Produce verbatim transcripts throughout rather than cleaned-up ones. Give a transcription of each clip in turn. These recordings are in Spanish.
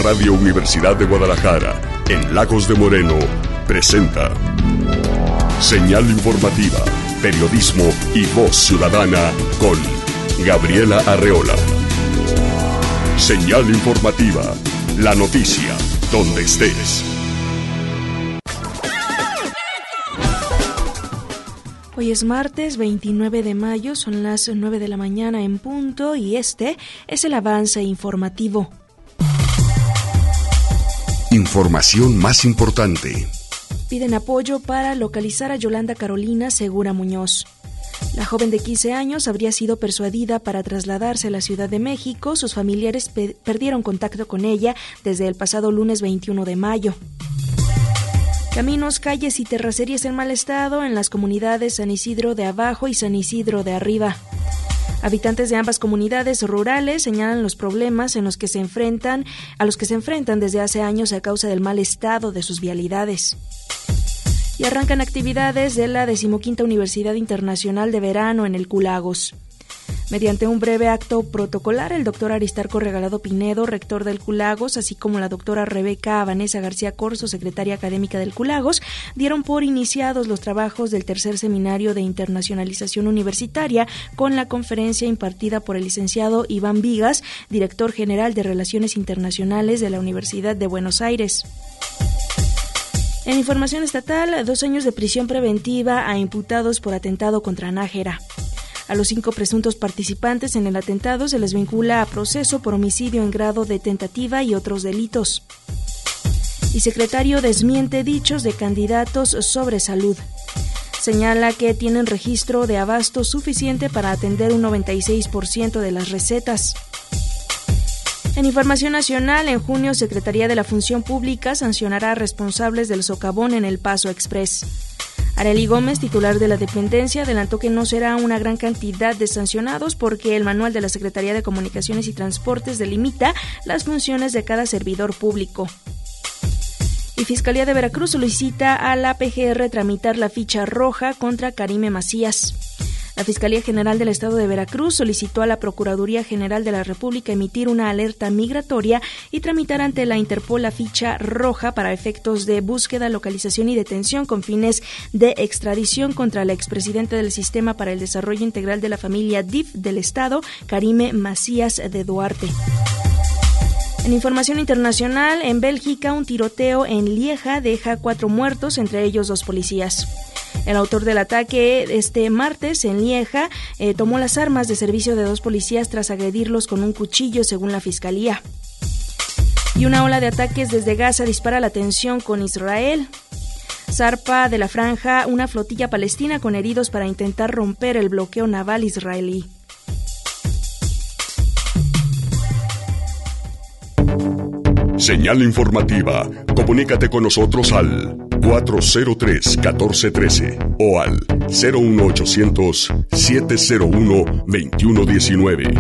Radio Universidad de Guadalajara, en Lagos de Moreno, presenta Señal Informativa, periodismo y voz ciudadana con Gabriela Arreola. Señal Informativa, la noticia donde estés. Hoy es martes veintinueve de mayo, son las nueve de la mañana en punto y este es el avance informativo. Información más importante. Piden apoyo para localizar a Yolanda Carolina Segura Muñoz. La joven de quince años habría sido persuadida para trasladarse a la Ciudad de México. Sus familiares pe- perdieron contacto con ella desde el pasado lunes veintiuno de mayo. Caminos, calles y terracerías en mal estado en las comunidades San Isidro de Abajo y San Isidro de Arriba. Habitantes de ambas comunidades rurales señalan los problemas en los que se enfrentan, a los que se enfrentan desde hace años a causa del mal estado de sus vialidades. Y arrancan actividades de la decimoquinta Universidad Internacional de Verano en el Q Lagos. Mediante un breve acto protocolar, el doctor Aristarco Regalado Pinedo, rector del Q Lagos, así como la doctora Rebeca Vanessa García Corzo, secretaria académica del Q Lagos, dieron por iniciados los trabajos del tercer seminario de internacionalización universitaria con la conferencia impartida por el licenciado Iván Vigas, director general de Relaciones Internacionales de la Universidad de Buenos Aires. En información estatal, dos años de prisión preventiva a imputados por atentado contra Nájera. A los cinco presuntos participantes en el atentado se les vincula a proceso por homicidio en grado de tentativa y otros delitos. Y secretario desmiente dichos de candidatos sobre salud. Señala que tienen registro de abasto suficiente para atender un noventa y seis por ciento de las recetas. En información nacional, en junio, Secretaría de la Función Pública sancionará a responsables del socavón en el Paso Express. Arely Gómez, titular de la dependencia, adelantó que no será una gran cantidad de sancionados porque el manual de la Secretaría de Comunicaciones y Transportes delimita las funciones de cada servidor público. Y Fiscalía de Veracruz solicita a la P G R tramitar la ficha roja contra Karime Macías. La Fiscalía General del Estado de Veracruz solicitó a la Procuraduría General de la República emitir una alerta migratoria y tramitar ante la Interpol la ficha roja para efectos de búsqueda, localización y detención con fines de extradición contra el expresidente del Sistema para el Desarrollo Integral de la Familia D I F del Estado, Karime Macías de Duarte. En información internacional, en Bélgica, un tiroteo en Lieja deja cuatro muertos, entre ellos dos policías. El autor del ataque este martes en Lieja eh, tomó las armas de servicio de dos policías tras agredirlos con un cuchillo, según la Fiscalía. Y una ola de ataques desde Gaza dispara la tensión con Israel. Zarpa de la franja una flotilla palestina con heridos para intentar romper el bloqueo naval israelí. Señal Informativa. Comunícate con nosotros al cuatro cero tres, uno cuatro uno tres o al cero uno ochocientos, siete cero uno, veintiuno diecinueve.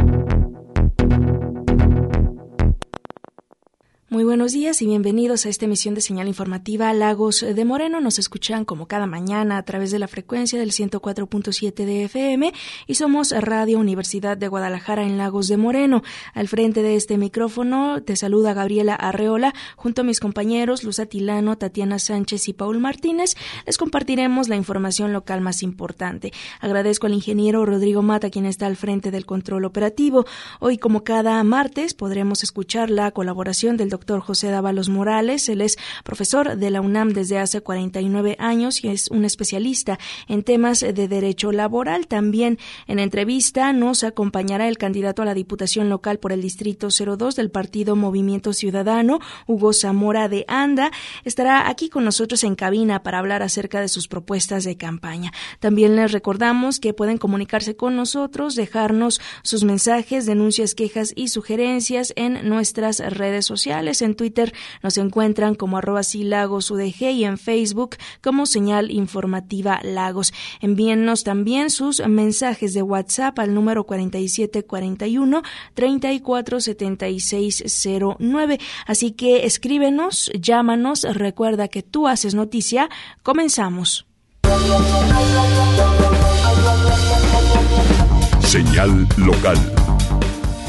Muy buenos días y bienvenidos a esta emisión de Señal Informativa Lagos de Moreno. Nos escuchan como cada mañana a través de la frecuencia del ciento cuatro punto siete de F M y somos Radio Universidad de Guadalajara en Lagos de Moreno. Al frente de este micrófono te saluda Gabriela Arreola. Junto a mis compañeros Luz Atilano, Tatiana Sánchez y Paul Martínez les compartiremos la información local más importante. Agradezco al ingeniero Rodrigo Mata, quien está al frente del control operativo. Hoy, como cada martes, podremos escuchar la colaboración del doctor doctor José Dávalos Morales. Él es profesor de la UNAM desde hace cuarenta y nueve años y es un especialista en temas de derecho laboral. También en entrevista nos acompañará el candidato a la Diputación Local por el Distrito cero dos del Partido Movimiento Ciudadano, Hugo Zamora de Anda. Estará aquí con nosotros en cabina para hablar acerca de sus propuestas de campaña. También les recordamos que pueden comunicarse con nosotros, dejarnos sus mensajes, denuncias, quejas y sugerencias en nuestras redes sociales. En Twitter nos encuentran como arroba silagos U D G y en Facebook como Señal Informativa Lagos. Envíennos también sus mensajes de WhatsApp al número cuarenta y siete cuarenta y uno, treinta y cuatro setenta y seis cero nueve. Así que escríbenos, llámanos, recuerda que tú haces noticia. Comenzamos. Señal local.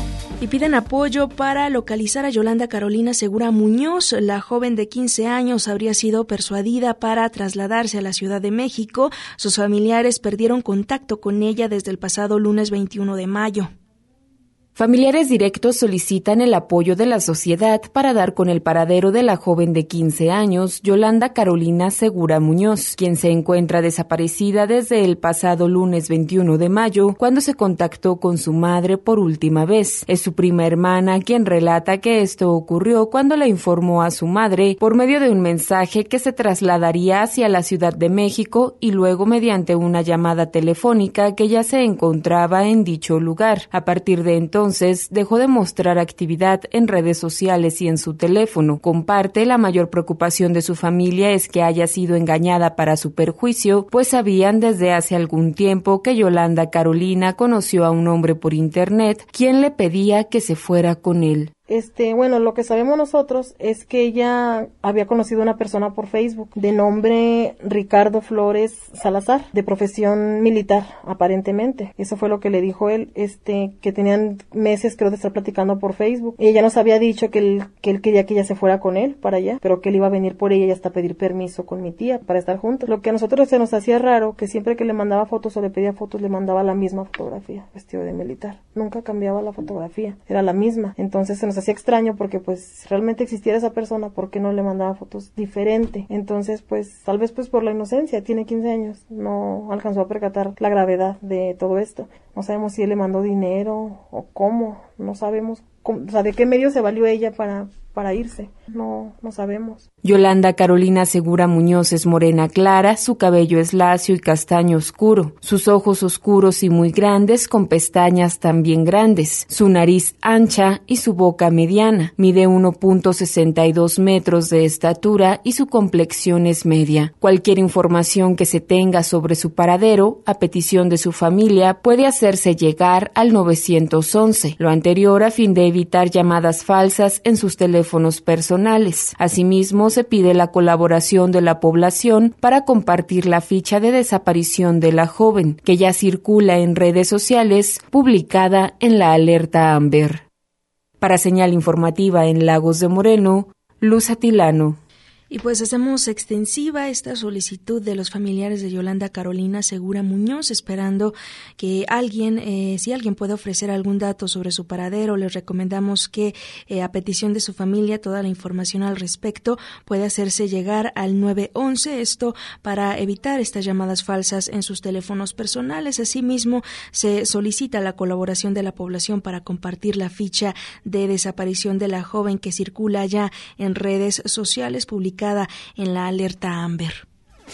Y piden apoyo para localizar a Yolanda Carolina Segura Muñoz. La joven de quince años habría sido persuadida para trasladarse a la Ciudad de México. Sus familiares perdieron contacto con ella desde el pasado lunes veintiuno de mayo. Familiares directos solicitan el apoyo de la sociedad para dar con el paradero de la joven de quince años, Yolanda Carolina Segura Muñoz, quien se encuentra desaparecida desde el pasado lunes veintiuno de mayo, cuando se contactó con su madre por última vez. Es su prima hermana quien relata que esto ocurrió cuando le informó a su madre por medio de un mensaje que se trasladaría hacia la Ciudad de México y luego mediante una llamada telefónica que ya se encontraba en dicho lugar. A partir de entonces, Entonces dejó de mostrar actividad en redes sociales y en su teléfono. Comparte la mayor preocupación de su familia es que haya sido engañada para su perjuicio, pues sabían desde hace algún tiempo que Yolanda Carolina conoció a un hombre por internet, quien le pedía que se fuera con él. Este, bueno, lo que sabemos nosotros es que ella había conocido a una persona por Facebook de nombre Ricardo Flores Salazar, de profesión militar, aparentemente. Eso fue lo que le dijo él, este, que tenían meses, creo, de estar platicando por Facebook. Y ella nos había dicho que él, que él quería que ella se fuera con él para allá, pero que él iba a venir por ella y hasta pedir permiso con mi tía para estar juntos. Lo que a nosotros se nos hacía raro, que siempre que le mandaba fotos o le pedía fotos, le mandaba la misma fotografía, vestido de militar. Nunca cambiaba la fotografía, era la misma. Entonces se nos hacía extraño porque pues realmente existiera esa persona, ¿por qué no le mandaba fotos diferente? Entonces pues tal vez pues por la inocencia, tiene quince años, no alcanzó a percatar la gravedad de todo esto. No sabemos si él le mandó dinero o cómo, no sabemos cómo, o sea, de qué medio se valió ella para para irse, no, no sabemos. Yolanda Carolina Segura Muñoz es morena clara, su cabello es lacio y castaño oscuro, sus ojos oscuros y muy grandes con pestañas también grandes, su nariz ancha y su boca mediana, mide uno punto sesenta y dos metros de estatura y su complexión es media. Cualquier información que se tenga sobre su paradero, a petición de su familia, puede hacerse llegar al nueve once, lo anterior a fin de evitar llamadas falsas en sus teléfonos personales. Asimismo, se pide la colaboración de la población para compartir la ficha de desaparición de la joven, que ya circula en redes sociales, publicada en la alerta Amber. Para Señal Informativa en Lagos de Moreno, Luz Atilano. Y pues hacemos extensiva esta solicitud de los familiares de Yolanda Carolina Segura Muñoz, esperando que alguien, eh, si alguien puede ofrecer algún dato sobre su paradero, les recomendamos que eh, a petición de su familia toda la información al respecto puede hacerse llegar al nueve once, esto para evitar estas llamadas falsas en sus teléfonos personales. Asimismo, se solicita la colaboración de la población para compartir la ficha de desaparición de la joven que circula ya en redes sociales, publicada en la alerta Amber.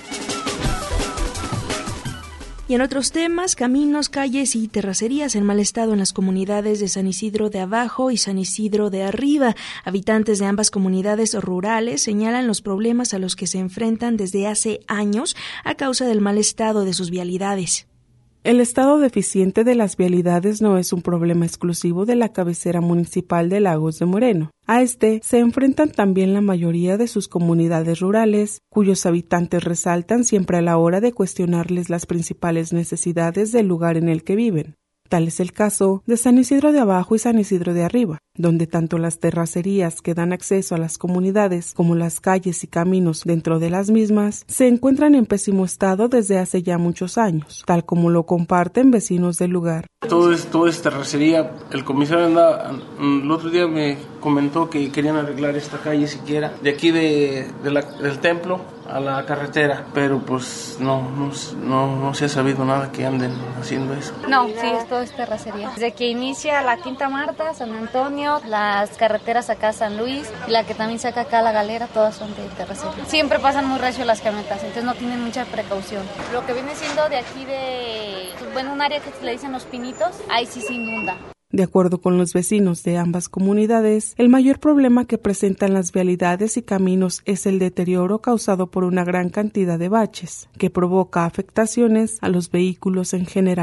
Y en otros temas, caminos, calles y terracerías en mal estado en las comunidades de San Isidro de Abajo y San Isidro de Arriba. Habitantes de ambas comunidades rurales señalan los problemas a los que se enfrentan desde hace años a causa del mal estado de sus vialidades. El estado deficiente de las vialidades no es un problema exclusivo de la cabecera municipal de Lagos de Moreno. A este se enfrentan también la mayoría de sus comunidades rurales, cuyos habitantes resaltan siempre a la hora de cuestionarles las principales necesidades del lugar en el que viven. Tal es el caso de San Isidro de Abajo y San Isidro de Arriba, donde tanto las terracerías que dan acceso a las comunidades como las calles y caminos dentro de las mismas se encuentran en pésimo estado desde hace ya muchos años, tal como lo comparten vecinos del lugar. Todo es, todo es terracería. El comisario anda, el otro día me comentó que querían arreglar esta calle siquiera, de aquí de, de la, del templo a la carretera, pero pues no, no, no, no se ha sabido nada que anden haciendo eso. No, sí, todo es terracería. Desde que inicia la Quinta Marta, San Antonio, las carreteras acá a San Luis y la que también saca acá a La Galera, todas son de terracería. Siempre pasan muy recio las camionetas, entonces no tienen mucha precaución. Lo que viene siendo de aquí de, bueno, un área que le dicen Los Pinitos, ahí sí se inunda. De acuerdo con los vecinos de ambas comunidades, el mayor problema que presentan las vialidades y caminos es el deterioro causado por una gran cantidad de baches, que provoca afectaciones a los vehículos en general.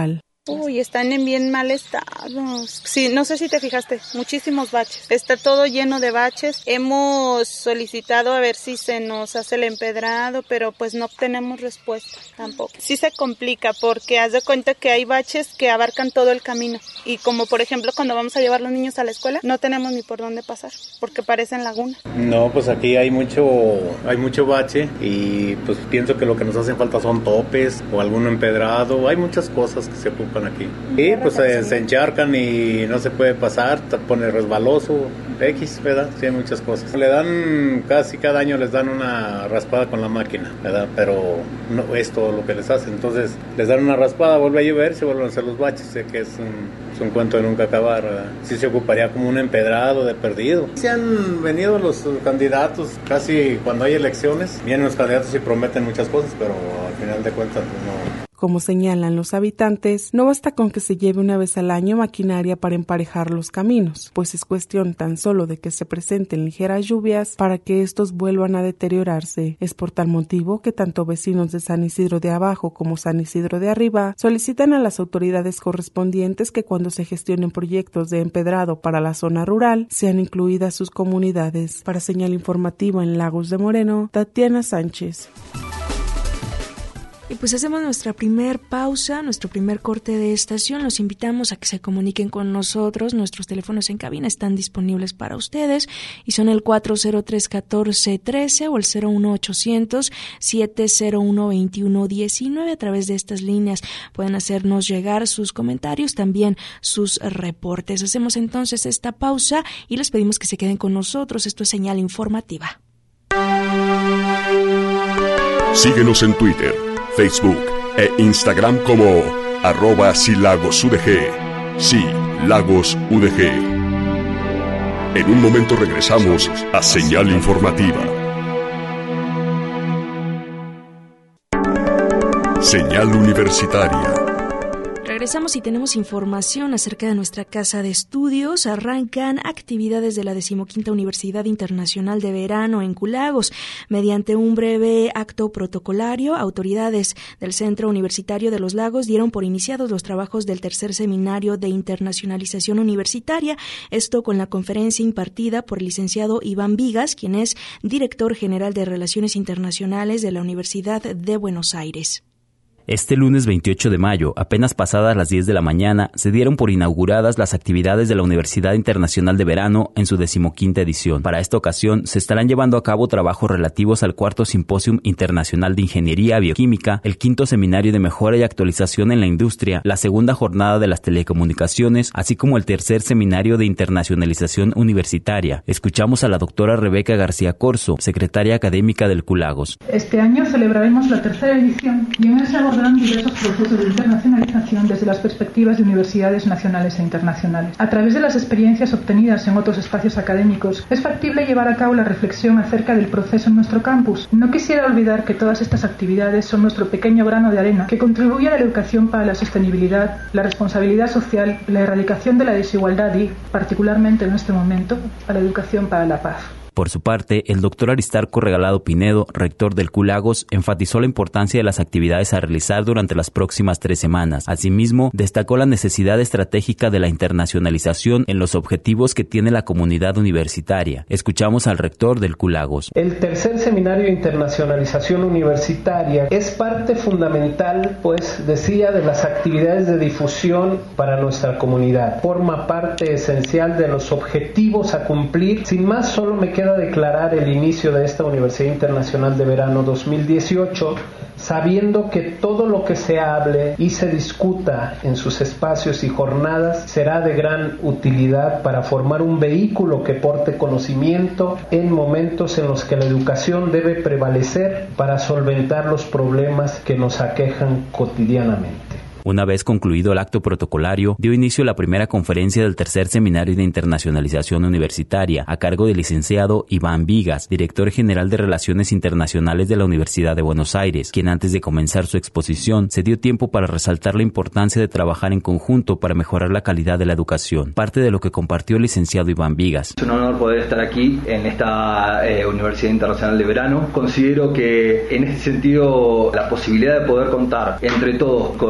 Uy, están en bien mal estado. Sí, no sé si te fijaste, muchísimos baches. Está todo lleno de baches. Hemos solicitado a ver si se nos hace el empedrado, pero pues no obtenemos respuesta tampoco. Sí se complica porque haz de cuenta que hay baches que abarcan todo el camino. Y como por ejemplo cuando vamos a llevar a los niños a la escuela, no tenemos ni por dónde pasar, porque parecen lagunas. No, pues aquí hay mucho, hay mucho bache y pues pienso que lo que nos hacen falta son topes o algún empedrado. Hay muchas cosas que se ocupan aquí. Y pues eh, se encharcan y no se puede pasar, te pone resbaloso, X, ¿verdad? Sí, hay muchas cosas. Le dan, casi cada año les dan una raspada con la máquina, ¿verdad? Pero no es todo lo que les hacen. Entonces les dan una raspada, vuelve a llover, se vuelven a hacer los baches. Sé que es un, es un cuento de nunca acabar, ¿verdad? Sí se ocuparía como un empedrado de perdido. Se han venido los candidatos, casi cuando hay elecciones, vienen los candidatos y prometen muchas cosas, pero al final de cuentas pues no. Como señalan los habitantes, no basta con que se lleve una vez al año maquinaria para emparejar los caminos, pues es cuestión tan solo de que se presenten ligeras lluvias para que estos vuelvan a deteriorarse. Es por tal motivo que tanto vecinos de San Isidro de Abajo como San Isidro de Arriba solicitan a las autoridades correspondientes que cuando se gestionen proyectos de empedrado para la zona rural, sean incluidas sus comunidades. Para Señal Informativa en Lagos de Moreno, Tatiana Sánchez. Y pues hacemos nuestra primer pausa, nuestro primer corte de estación. Los invitamos a que se comuniquen con nosotros. Nuestros teléfonos en cabina están disponibles para ustedes y son el cuatro cero tres, uno cuatro uno tres o el cero uno ochocientos, siete cero uno, veintiuno diecinueve. A través de estas líneas pueden hacernos llegar sus comentarios, también sus reportes. Hacemos entonces esta pausa y les pedimos que se queden con nosotros. Esto es Señal Informativa. Síguenos en Twitter, Facebook e Instagram como arroba silagosudg. Sí, Lagos U D G. En un momento regresamos a Señal Informativa. Señal Universitaria. Regresamos y tenemos información acerca de nuestra casa de estudios. Arrancan actividades de la decimoquinta Universidad Internacional de Verano en Culagos. Mediante un breve acto protocolario, autoridades del Centro Universitario de los Lagos dieron por iniciados los trabajos del tercer seminario de internacionalización universitaria. Esto con la conferencia impartida por el licenciado Iván Vigas, quien es director general de Relaciones Internacionales de la Universidad de Buenos Aires. Este lunes veintiocho de mayo, apenas pasadas las diez de la mañana, se dieron por inauguradas las actividades de la Universidad Internacional de Verano en su decimoquinta edición. Para esta ocasión, se estarán llevando a cabo trabajos relativos al cuarto Simposium Internacional de Ingeniería Bioquímica, el quinto Seminario de Mejora y Actualización en la Industria, la segunda Jornada de las Telecomunicaciones, así como el tercer Seminario de Internacionalización Universitaria. Escuchamos a la doctora Rebeca García Corzo, secretaria académica del Culagos. Este año celebraremos la tercera edición y en ese abordarán diversos procesos de internacionalización desde las perspectivas de universidades nacionales e internacionales. A través de las experiencias obtenidas en otros espacios académicos, es factible llevar a cabo la reflexión acerca del proceso en nuestro campus. No quisiera olvidar que todas estas actividades son nuestro pequeño grano de arena que contribuye a la educación para la sostenibilidad, la responsabilidad social, la erradicación de la desigualdad y, particularmente en este momento, a la educación para la paz. Por su parte, el doctor Aristarco Regalado Pinedo, rector del Culagos, enfatizó la importancia de las actividades a realizar durante las próximas tres semanas. Asimismo, destacó la necesidad estratégica de la internacionalización en los objetivos que tiene la comunidad universitaria. Escuchamos al rector del Culagos. El tercer seminario de internacionalización universitaria es parte fundamental, pues, decía, de las actividades de difusión para nuestra comunidad. Forma parte esencial de los objetivos a cumplir. Sin más, solo me queda declarar el inicio de esta Universidad Internacional de Verano dos mil dieciocho, sabiendo que todo lo que se hable y se discuta en sus espacios y jornadas será de gran utilidad para formar un vehículo que porte conocimiento en momentos en los que la educación debe prevalecer para solventar los problemas que nos aquejan cotidianamente. Una vez concluido el acto protocolario, dio inicio la primera conferencia del tercer Seminario de Internacionalización Universitaria, a cargo del licenciado Iván Vigas, director general de Relaciones Internacionales de la Universidad de Buenos Aires, quien antes de comenzar su exposición se dio tiempo para resaltar la importancia de trabajar en conjunto para mejorar la calidad de la educación. Parte de lo que compartió el licenciado Iván Vigas. Es un honor poder estar aquí en esta eh, Universidad Internacional de Verano. Considero que en este sentido la posibilidad de poder contar entre todos con la posibilidad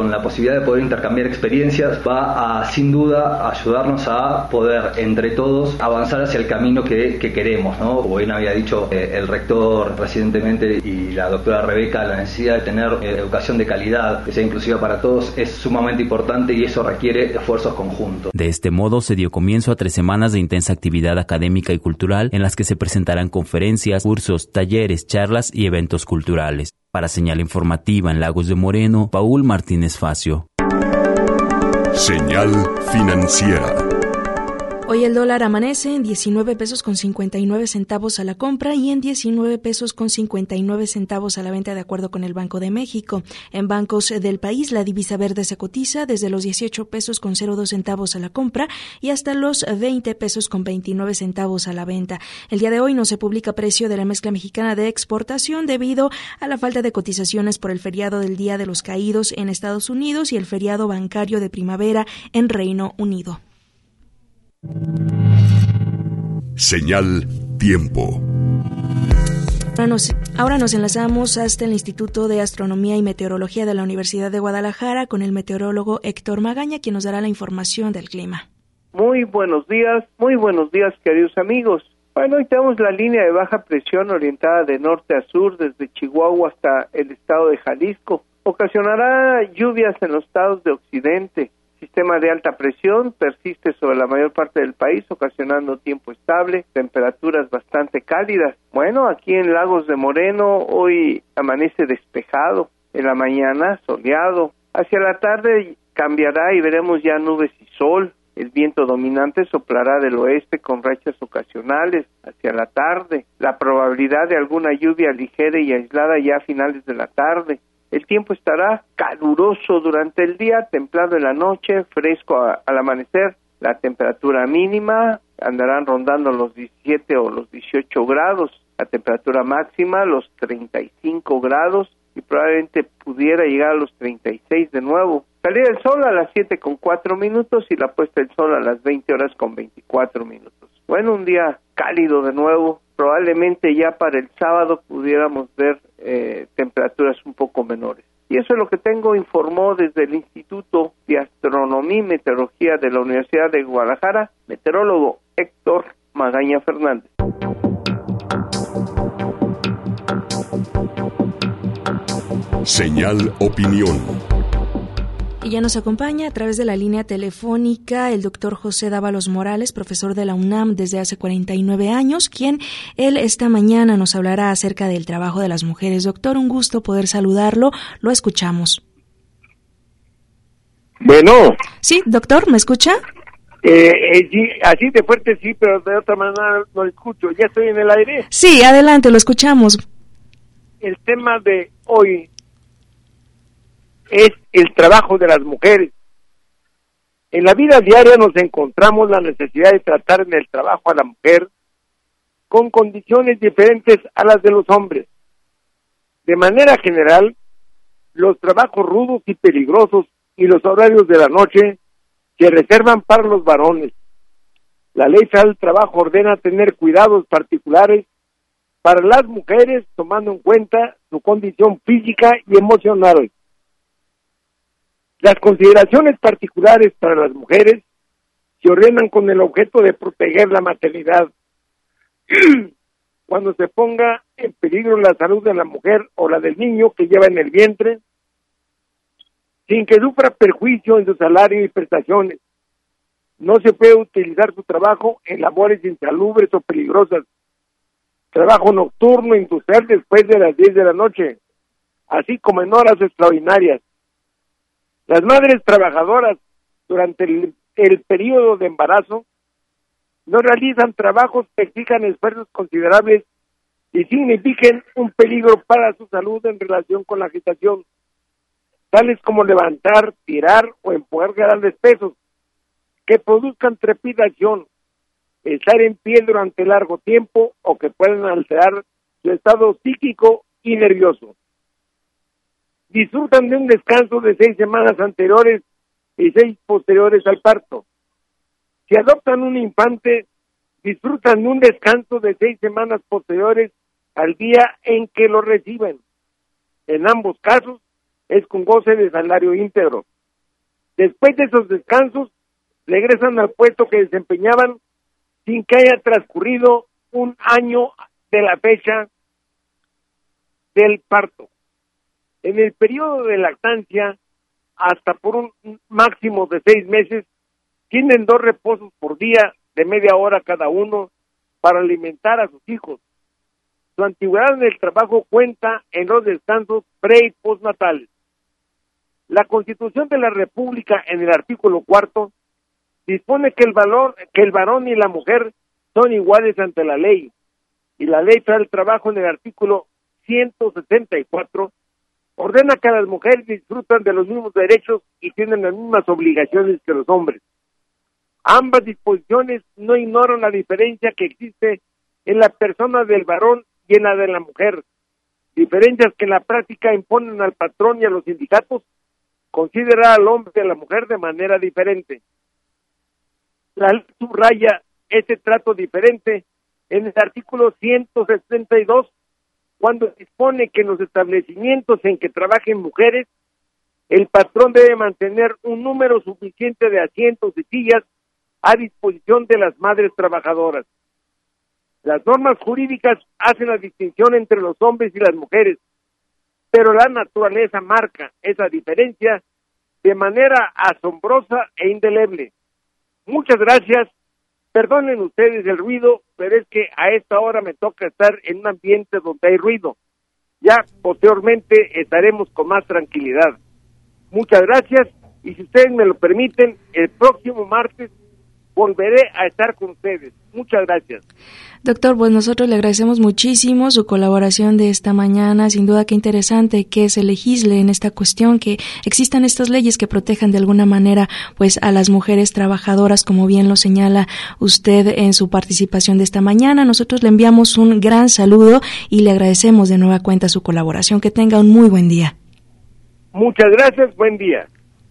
posibilidad de poder intercambiar experiencias va a, sin duda, ayudarnos a poder, entre todos, avanzar hacia el camino que, que queremos, ¿no? Como bien había dicho eh, el rector recientemente y la doctora Rebeca, la necesidad de tener eh, educación de calidad, que sea inclusiva para todos, es sumamente importante y eso requiere esfuerzos conjuntos. De este modo, se dio comienzo a tres semanas de intensa actividad académica y cultural en las que se presentarán conferencias, cursos, talleres, charlas y eventos culturales. Para Señal Informativa en Lagos de Moreno, Paul Martínez Facio. Señal financiera. Hoy el dólar amanece en diecinueve pesos con cincuenta y nueve centavos a la compra y en diecinueve pesos con cincuenta y nueve centavos a la venta, de acuerdo con el Banco de México. En bancos del país, la divisa verde se cotiza desde los dieciocho pesos con cero dos centavos a la compra y hasta los veinte pesos con veintinueve centavos a la venta. El día de hoy no se publica precio de la mezcla mexicana de exportación debido a la falta de cotizaciones por el feriado del Día de los Caídos en Estados Unidos y el feriado bancario de primavera en Reino Unido. Señal Tiempo. Ahora nos, ahora nos enlazamos hasta el Instituto de Astronomía y Meteorología de la Universidad de Guadalajara con el meteorólogo Héctor Magaña, quien nos dará la información del clima. Muy buenos días, muy buenos días, queridos amigos. Bueno, hoy tenemos la línea de baja presión orientada de norte a sur desde Chihuahua hasta el estado de Jalisco. Ocasionará lluvias en los estados de occidente. Sistema de alta presión persiste sobre la mayor parte del país, ocasionando tiempo estable, temperaturas bastante cálidas. Bueno, aquí en Lagos de Moreno hoy amanece despejado, en la mañana soleado. Hacia la tarde cambiará y veremos ya nubes y sol. El viento dominante soplará del oeste con rachas ocasionales hacia la tarde. La probabilidad de alguna lluvia ligera y aislada ya a finales de la tarde. El tiempo estará caluroso durante el día, templado en la noche, fresco a, al amanecer. La temperatura mínima andarán rondando los diecisiete o los dieciocho grados. La temperatura máxima los treinta y cinco grados y probablemente pudiera llegar a los treinta y seis de nuevo. Salida del sol a las siete con cuatro minutos y la puesta del sol a las veinte horas con veinticuatro minutos. Bueno, un día cálido de nuevo. Probablemente ya para el sábado pudiéramos ver eh, temperaturas un poco menores. Y eso es lo que tengo, informó desde el Instituto de Astronomía y Meteorología de la Universidad de Guadalajara, meteorólogo Héctor Magaña Fernández. Señal Opinión. Y ya nos acompaña a través de la línea telefónica el doctor José Dávalos Morales, profesor de la UNAM desde hace cuarenta y nueve años, quien él esta mañana nos hablará acerca del trabajo de las mujeres. Doctor, un gusto poder saludarlo. Lo escuchamos. Bueno. Sí, doctor, ¿me escucha? Eh, eh, sí, así de fuerte sí, pero de otra manera no lo escucho. ¿Ya estoy en el aire? Sí, adelante, lo escuchamos. El tema de hoy es el trabajo de las mujeres. En la vida diaria nos encontramos la necesidad de tratar en el trabajo a la mujer con condiciones diferentes a las de los hombres. De manera general, los trabajos rudos y peligrosos y los horarios de la noche se reservan para los varones. La Ley Federal del Trabajo ordena tener cuidados particulares para las mujeres, tomando en cuenta su condición física y emocional. Las consideraciones particulares para las mujeres se ordenan con el objeto de proteger la maternidad. Cuando se ponga en peligro la salud de la mujer o la del niño que lleva en el vientre, sin que sufra perjuicio en su salario y prestaciones. No se puede utilizar su trabajo en labores insalubres o peligrosas. Trabajo nocturno industrial después de las diez de la noche, así como en horas extraordinarias. Las madres trabajadoras durante el, el periodo de embarazo no realizan trabajos que exijan esfuerzos considerables y signifiquen un peligro para su salud en relación con la agitación, tales como levantar, tirar o empujar grandes pesos que produzcan trepidación, estar en pie durante largo tiempo o que puedan alterar su estado psíquico y nervioso. Disfrutan de un descanso de seis semanas anteriores y seis posteriores al parto. Si adoptan un infante, disfrutan de un descanso de seis semanas posteriores al día en que lo reciben. En ambos casos, es con goce de salario íntegro. Después de esos descansos, regresan al puesto que desempeñaban sin que haya transcurrido un año de la fecha del parto. En el periodo de lactancia, hasta por un máximo de seis meses, tienen dos reposos por día de media hora cada uno para alimentar a sus hijos. Su antigüedad en el trabajo cuenta en los descansos pre y postnatales. La Constitución de la República, en el artículo cuarto, dispone que el valor, que el varón y la mujer son iguales ante la ley, y la Ley Federal del Trabajo, en el artículo ciento setenta y cuatro, ordena que las mujeres disfrutan de los mismos derechos y tienen las mismas obligaciones que los hombres. Ambas disposiciones no ignoran la diferencia que existe en la persona del varón y en la de la mujer, diferencias que en la práctica imponen al patrón y a los sindicatos considerar al hombre y a la mujer de manera diferente. La ley subraya ese trato diferente en el artículo ciento setenta y dos, cuando dispone que en los establecimientos en que trabajen mujeres, el patrón debe mantener un número suficiente de asientos y sillas a disposición de las madres trabajadoras. Las normas jurídicas hacen la distinción entre los hombres y las mujeres, pero la naturaleza marca esa diferencia de manera asombrosa e indeleble. Muchas gracias. Perdonen ustedes el ruido, pero es que a esta hora me toca estar en un ambiente donde hay ruido. Ya posteriormente estaremos con más tranquilidad. Muchas gracias, y si ustedes me lo permiten, el próximo martes volveré a estar con ustedes. Muchas gracias. Doctor, pues nosotros le agradecemos muchísimo su colaboración de esta mañana. Sin duda, qué interesante que se legisle en esta cuestión, que existan estas leyes que protejan de alguna manera pues a las mujeres trabajadoras, como bien lo señala usted en su participación de esta mañana. Nosotros le enviamos un gran saludo y le agradecemos de nueva cuenta su colaboración. Que tenga un muy buen día. Muchas gracias, buen día.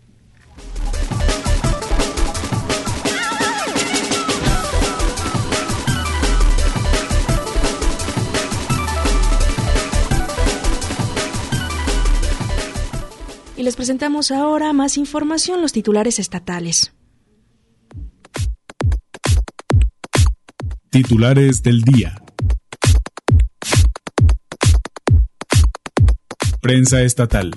Y les presentamos ahora más información, los titulares estatales. Titulares del día. Prensa estatal.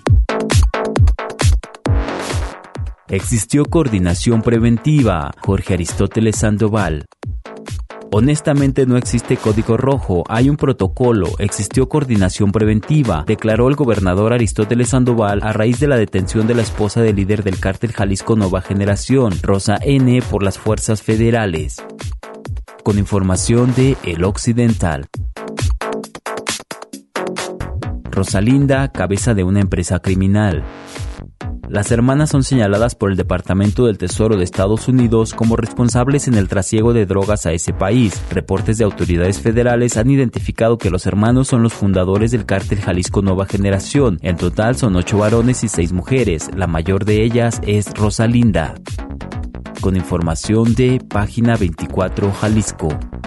Existió coordinación preventiva. Jorge Aristóteles Sandoval. Honestamente no existe código rojo, hay un protocolo, existió coordinación preventiva, declaró el gobernador Aristóteles Sandoval a raíz de la detención de la esposa del líder del cártel Jalisco Nueva Generación, Rosa N., por las fuerzas federales. Con información de El Occidental. Rosalinda, cabeza de una empresa criminal. Las hermanas son señaladas por el Departamento del Tesoro de Estados Unidos como responsables en el trasiego de drogas a ese país. Reportes de autoridades federales han identificado que los hermanos son los fundadores del cártel Jalisco Nueva Generación. En total son ocho varones y seis mujeres. La mayor de ellas es Rosalinda. Con información de Página veinticuatro Jalisco.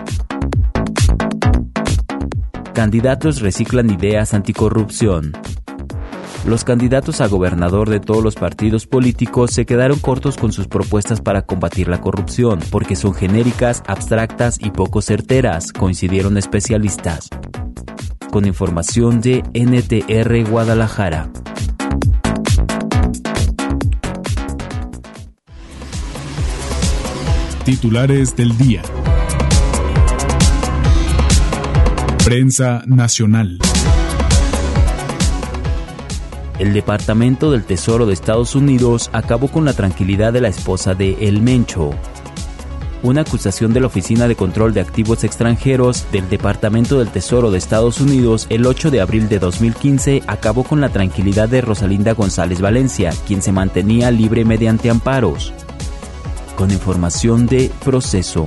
Candidatos reciclan ideas anticorrupción. Los candidatos a gobernador de todos los partidos políticos se quedaron cortos con sus propuestas para combatir la corrupción, porque son genéricas, abstractas y poco certeras, coincidieron especialistas. Con información de N T R Guadalajara. Titulares del día. Prensa nacional. El Departamento del Tesoro de Estados Unidos acabó con la tranquilidad de la esposa de El Mencho. Una acusación de la Oficina de Control de Activos Extranjeros del Departamento del Tesoro de Estados Unidos el ocho de abril de dos mil quince acabó con la tranquilidad de Rosalinda González Valencia, quien se mantenía libre mediante amparos. Con información de Proceso.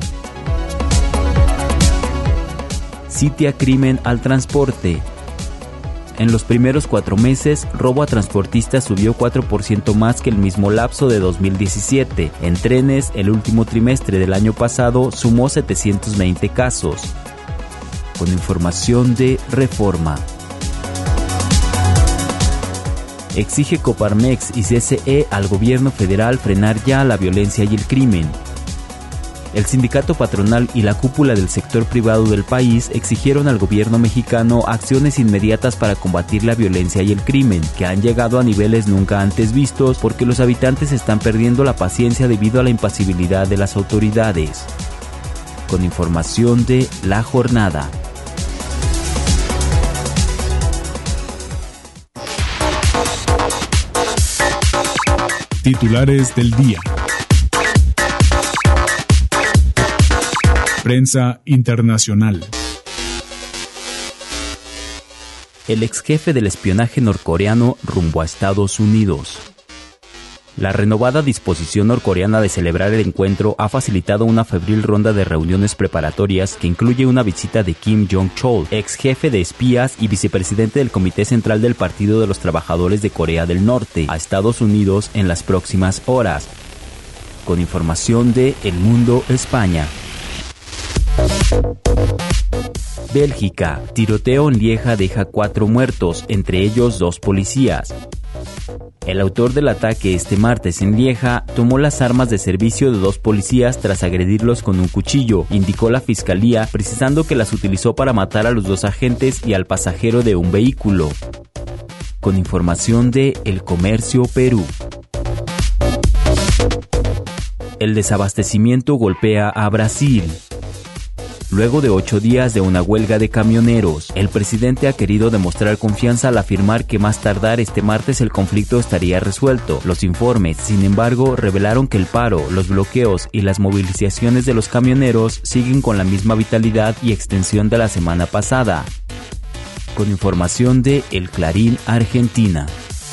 Sitia crimen al transporte. En los primeros cuatro meses, robo a transportistas subió cuatro por ciento más que el mismo lapso de dos mil diecisiete. En trenes, el último trimestre del año pasado sumó setecientos veinte casos. Con información de Reforma. Exige Coparmex y C S E al gobierno federal frenar ya la violencia y el crimen. El sindicato patronal y la cúpula del sector privado del país exigieron al gobierno mexicano acciones inmediatas para combatir la violencia y el crimen, que han llegado a niveles nunca antes vistos porque los habitantes están perdiendo la paciencia debido a la impasibilidad de las autoridades. Con información de La Jornada. Titulares del día. Prensa internacional. El ex jefe del espionaje norcoreano rumbo a Estados Unidos. La renovada disposición norcoreana de celebrar el encuentro ha facilitado una febril ronda de reuniones preparatorias que incluye una visita de Kim Jong-chol, ex jefe de espías y vicepresidente del Comité Central del Partido de los Trabajadores de Corea del Norte, a Estados Unidos en las próximas horas. Con información de El Mundo, España. Bélgica. Tiroteo en Lieja deja cuatro muertos, entre ellos dos policías. El autor del ataque este martes en Lieja tomó las armas de servicio de dos policías tras agredirlos con un cuchillo, indicó la fiscalía, precisando que las utilizó para matar a los dos agentes y al pasajero de un vehículo. Con información de El Comercio, Perú. El desabastecimiento golpea a Brasil. Luego de ocho días de una huelga de camioneros, el presidente ha querido demostrar confianza al afirmar que más tardar este martes el conflicto estaría resuelto. Los informes, sin embargo, revelaron que el paro, los bloqueos y las movilizaciones de los camioneros siguen con la misma vitalidad y extensión de la semana pasada. Con información de El Clarín, Argentina.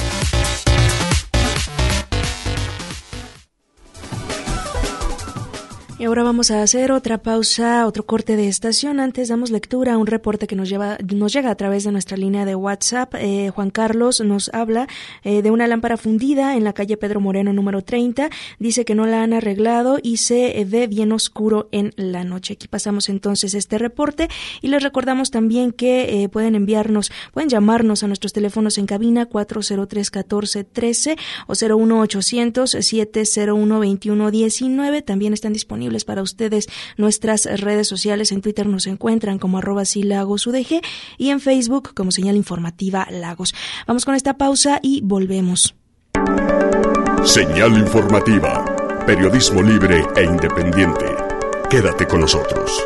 Y ahora vamos a hacer otra pausa, otro corte de estación. Antes damos lectura a un reporte que nos lleva, nos llega a través de nuestra línea de WhatsApp. Eh, Juan Carlos nos habla eh, de una lámpara fundida en la calle Pedro Moreno número treinta. Dice que no la han arreglado y se ve bien oscuro en la noche. Aquí pasamos entonces este reporte y les recordamos también que eh, pueden enviarnos, pueden llamarnos a nuestros teléfonos en cabina cuatro cero tres, catorce, trece o cero uno ochocientos, siete cero uno, veintiuno diecinueve. También están disponibles para ustedes nuestras redes sociales. En Twitter nos encuentran como arroba silagos U D G y en Facebook como Señal Informativa Lagos. Vamos con esta pausa y volvemos. Señal Informativa, periodismo libre e independiente. Quédate con nosotros.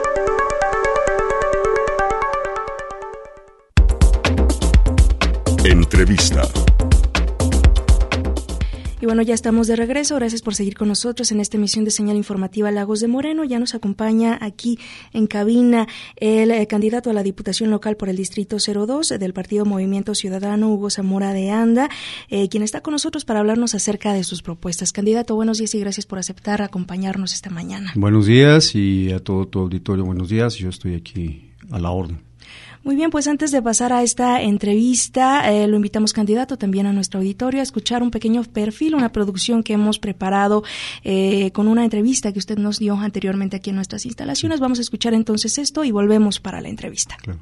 Entrevista. Y bueno, ya estamos de regreso. Gracias por seguir con nosotros en esta emisión de Señal Informativa Lagos de Moreno. Ya nos acompaña aquí en cabina el eh, candidato a la Diputación Local por el Distrito cero dos del Partido Movimiento Ciudadano, Hugo Zamora de Anda, eh, quien está con nosotros para hablarnos acerca de sus propuestas. Candidato, buenos días y gracias por aceptar acompañarnos esta mañana. Buenos días y a todo tu auditorio, buenos días. Yo estoy aquí a la orden. Muy bien, pues antes de pasar a esta entrevista, eh, lo invitamos, candidato, también a nuestro auditorio a escuchar un pequeño perfil, una producción que hemos preparado eh, con una entrevista que usted nos dio anteriormente aquí en nuestras instalaciones. Vamos a escuchar entonces esto y volvemos para la entrevista. Claro.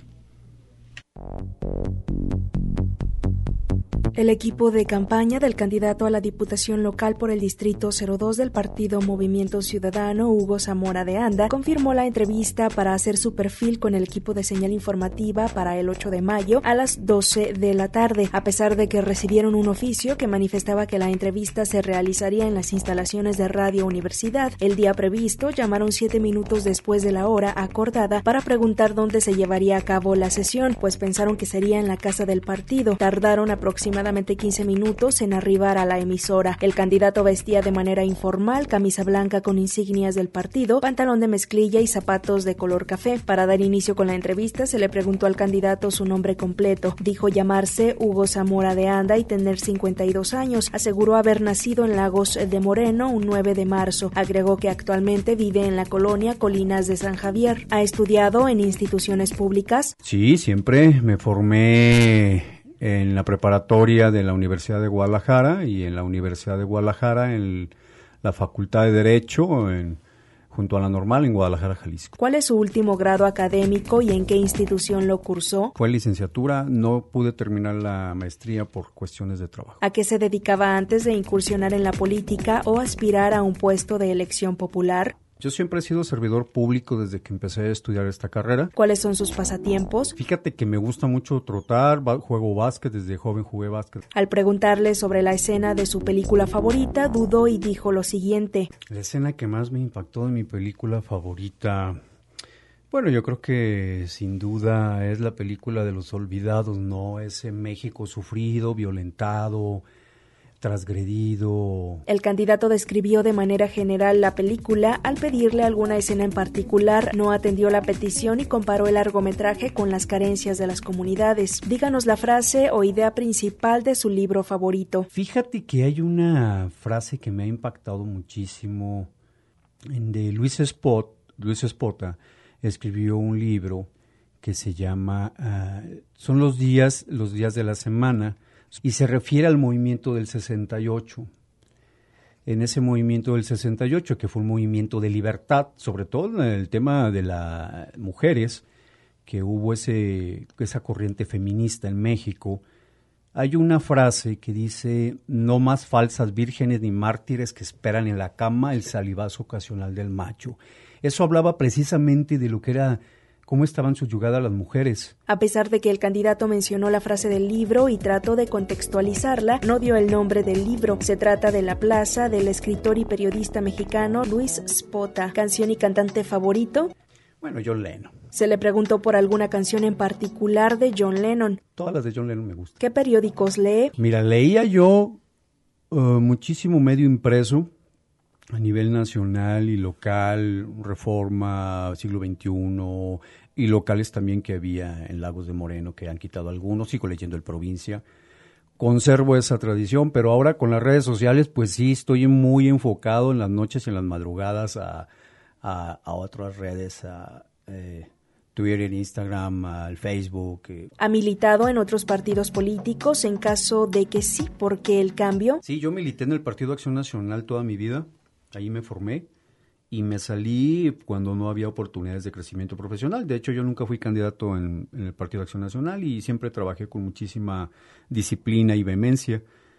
El equipo de campaña del candidato a la Diputación Local por el Distrito cero dos del Partido Movimiento Ciudadano, Hugo Zamora de Anda, confirmó la entrevista para hacer su perfil con el equipo de Señal Informativa para el ocho de mayo a las doce de la tarde, a pesar de que recibieron un oficio que manifestaba que la entrevista se realizaría en las instalaciones de Radio Universidad. El día previsto, llamaron siete minutos después de la hora acordada para preguntar dónde se llevaría a cabo la sesión, pues pensaron que sería en la casa del partido. Tardaron aproximadamente quince minutos en arribar a la emisora. El candidato vestía de manera informal, camisa blanca con insignias del partido, pantalón de mezclilla y zapatos de color café. Para dar inicio con la entrevista, se le preguntó al candidato su nombre completo. Dijo llamarse Hugo Zamora de Anda y tener cincuenta y dos años. Aseguró haber nacido en Lagos de Moreno un nueve de marzo. Agregó que actualmente vive en la colonia Colinas de San Javier. ¿Ha estudiado en instituciones públicas? Sí, siempre me formé en la preparatoria de la Universidad de Guadalajara y en la Universidad de Guadalajara en la Facultad de Derecho, en, junto a la Normal en Guadalajara, Jalisco. ¿Cuál es su último grado académico y en qué institución lo cursó? Fue licenciatura, no pude terminar la maestría por cuestiones de trabajo. ¿A qué se dedicaba antes de incursionar en la política o aspirar a un puesto de elección popular? Yo siempre he sido servidor público desde que empecé a estudiar esta carrera. ¿Cuáles son sus pasatiempos? Fíjate que me gusta mucho trotar, juego básquet, desde joven jugué básquet. Al preguntarle sobre la escena de su película favorita, dudó y dijo lo siguiente. La escena que más me impactó de mi película favorita, bueno, yo creo que sin duda es la película de Los Olvidados, ¿no? Ese México sufrido, violentado, transgredido. El candidato describió de manera general la película. Al pedirle alguna escena en particular, no atendió la petición y comparó el largometraje con las carencias de las comunidades. Díganos la frase o idea principal de su libro favorito. Fíjate que hay una frase que me ha impactado muchísimo, de Luis Espot, Luis Espota, escribió un libro que se llama uh, Son los días, los días de la semana, y se refiere al movimiento del sesenta y ocho. En ese movimiento del sesenta y ocho, que fue un movimiento de libertad, sobre todo en el tema de las mujeres, que hubo ese, esa corriente feminista en México, hay una frase que dice: no más falsas vírgenes ni mártires que esperan en la cama el salivazo ocasional del macho. Eso hablaba precisamente de lo que era, cómo estaban subyugadas las mujeres. A pesar de que el candidato mencionó la frase del libro y trató de contextualizarla, no dio el nombre del libro. Se trata de La Plaza, del escritor y periodista mexicano Luis Espota. ¿Canción y cantante favorito? Bueno, John Lennon. Se le preguntó por alguna canción en particular de John Lennon. Todas las de John Lennon me gustan. ¿Qué periódicos lee? Mira, leía yo uh, muchísimo medio impreso, a nivel nacional y local, Reforma, Siglo veintiuno, y locales también que había en Lagos de Moreno, que han quitado algunos. Sigo leyendo el Provincia. Conservo esa tradición, pero ahora con las redes sociales, pues sí, estoy muy enfocado en las noches y en las madrugadas a, a, a otras redes, a eh, Twitter, Instagram, al Facebook. Eh. ¿Ha militado en otros partidos políticos? En caso de que sí, ¿por qué el cambio? Sí, yo milité en el Partido Acción Nacional toda mi vida. Ahí me formé y me salí cuando no había oportunidades de crecimiento profesional. De hecho, yo nunca fui candidato en, en el Partido Acción Nacional y siempre trabajé con muchísima disciplina y vehemencia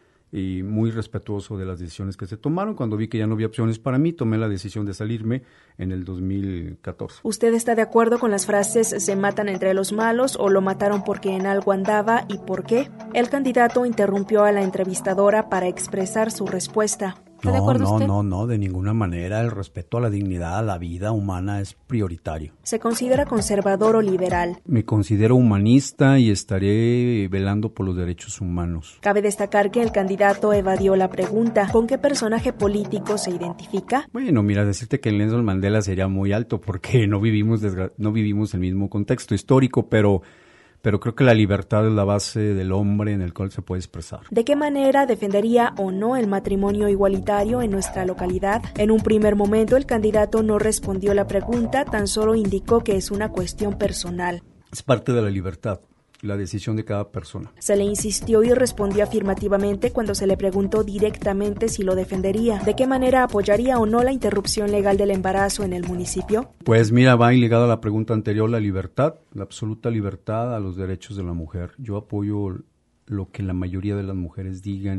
y muy respetuoso de las decisiones que se tomaron. Cuando vi que ya no había opciones para mí, tomé la decisión de salirme en el dos mil catorce. ¿Usted está de acuerdo con las frases "se matan entre los malos" o "lo mataron porque en algo andaba" y por qué? El candidato interrumpió a la entrevistadora para expresar su respuesta. ¿Está de acuerdo no, usted? No, no, de ninguna manera. El respeto a la dignidad, a la vida humana es prioritario. ¿Se considera conservador o liberal? Me considero humanista y estaré velando por los derechos humanos. Cabe destacar que el candidato evadió la pregunta. ¿Con qué personaje político se identifica? Bueno, mira, decirte que Nelson Mandela sería muy alto porque no vivimos, desgra- no vivimos el mismo contexto histórico, pero... pero creo que la libertad es la base del hombre en el cual se puede expresar. ¿De qué manera defendería o no el matrimonio igualitario en nuestra localidad? En un primer momento, el candidato no respondió la pregunta, tan solo indicó que es una cuestión personal. Es parte de la libertad, la decisión de cada persona. Se le insistió y respondió afirmativamente cuando se le preguntó directamente si lo defendería. ¿De qué manera apoyaría o no la interrupción legal del embarazo en el municipio? Pues mira, va ligada a la pregunta anterior, la libertad, la absoluta libertad a los derechos de la mujer. Yo apoyo lo que la mayoría de las mujeres digan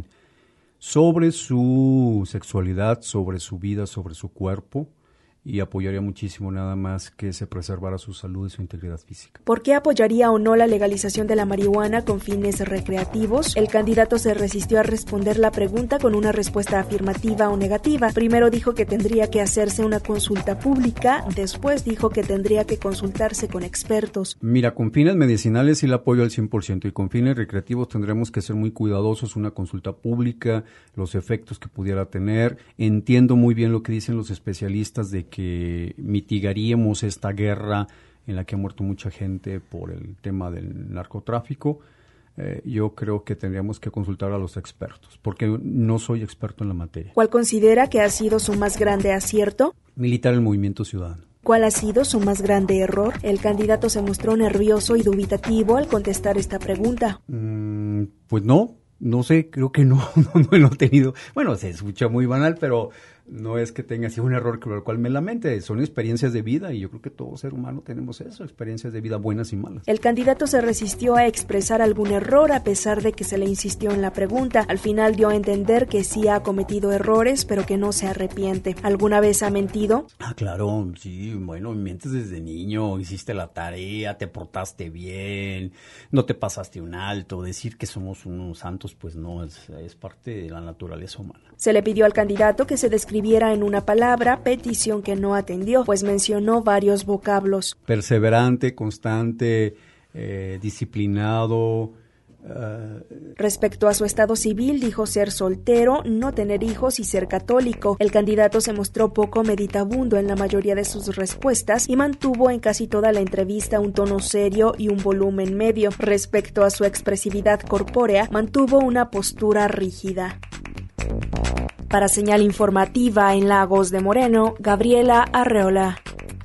sobre su sexualidad, sobre su vida, sobre su cuerpo, y apoyaría muchísimo nada más que se preservara su salud y su integridad física. ¿Por qué apoyaría o no la legalización de la marihuana con fines recreativos? El candidato se resistió a responder la pregunta con una respuesta afirmativa o negativa. Primero dijo que tendría que hacerse una consulta pública, después dijo que tendría que consultarse con expertos. Mira, con fines medicinales sí la apoyo al cien por ciento y con fines recreativos tendremos que ser muy cuidadosos, una consulta pública, los efectos que pudiera tener. Entiendo muy bien lo que dicen los especialistas de que que mitigaríamos esta guerra en la que ha muerto mucha gente por el tema del narcotráfico. Eh, yo creo que tendríamos que consultar a los expertos, porque no soy experto en la materia. ¿Cuál considera que ha sido su más grande acierto? Militar el Movimiento Ciudadano. ¿Cuál ha sido su más grande error? El candidato se mostró nervioso y dubitativo al contestar esta pregunta. Mm, pues no, no sé, creo que no, no, no lo he tenido. Bueno, se escucha muy banal, pero no es que tenga así un error por el cual me lamente, son experiencias de vida y yo creo que todo ser humano tenemos eso, experiencias de vida buenas y malas. El candidato se resistió a expresar algún error a pesar de que se le insistió en la pregunta. Al final dio a entender que sí ha cometido errores, pero que no se arrepiente. ¿Alguna vez ha mentido? Ah, claro, sí, bueno, mientes desde niño, hiciste la tarea, te portaste bien, no te pasaste un alto, decir que somos unos santos, pues no, es, es parte de la naturaleza humana. Se le pidió al candidato que se describiera en una palabra, petición que no atendió, pues mencionó varios vocablos. Perseverante, constante, eh, disciplinado. Uh... Respecto a su estado civil, dijo ser soltero, no tener hijos y ser católico. El candidato se mostró poco meditabundo en la mayoría de sus respuestas y mantuvo en casi toda la entrevista un tono serio y un volumen medio. Respecto a su expresividad corpórea, mantuvo una postura rígida. Para Señal Informativa en Lagos de Moreno, Gabriela Arreola.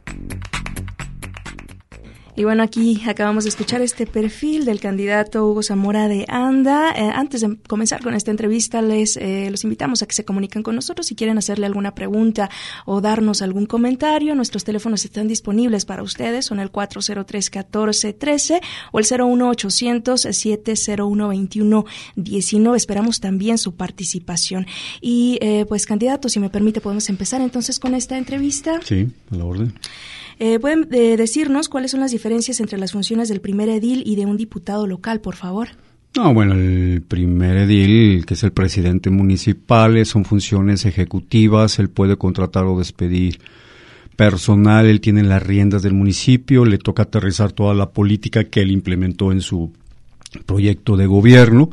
Y bueno, aquí acabamos de escuchar este perfil del candidato Hugo Zamora de Anda. Eh, antes de comenzar con esta entrevista, les eh, los invitamos a que se comuniquen con nosotros si quieren hacerle alguna pregunta o darnos algún comentario. Nuestros teléfonos están disponibles para ustedes, son el cuatro cero tres, catorce trece o el cero uno ochocientos, siete cero uno, veintiuno diecinueve. Esperamos también su participación. Y eh, pues, candidato, si me permite, podemos empezar entonces con esta entrevista. Sí, a la orden. Eh, ¿Pueden eh, decirnos cuáles son las diferencias entre las funciones del primer edil y de un diputado local, por favor? No, bueno, el primer edil, que es el presidente municipal, son funciones ejecutivas, él puede contratar o despedir personal, él tiene las riendas del municipio, le toca aterrizar toda la política que él implementó en su proyecto de gobierno.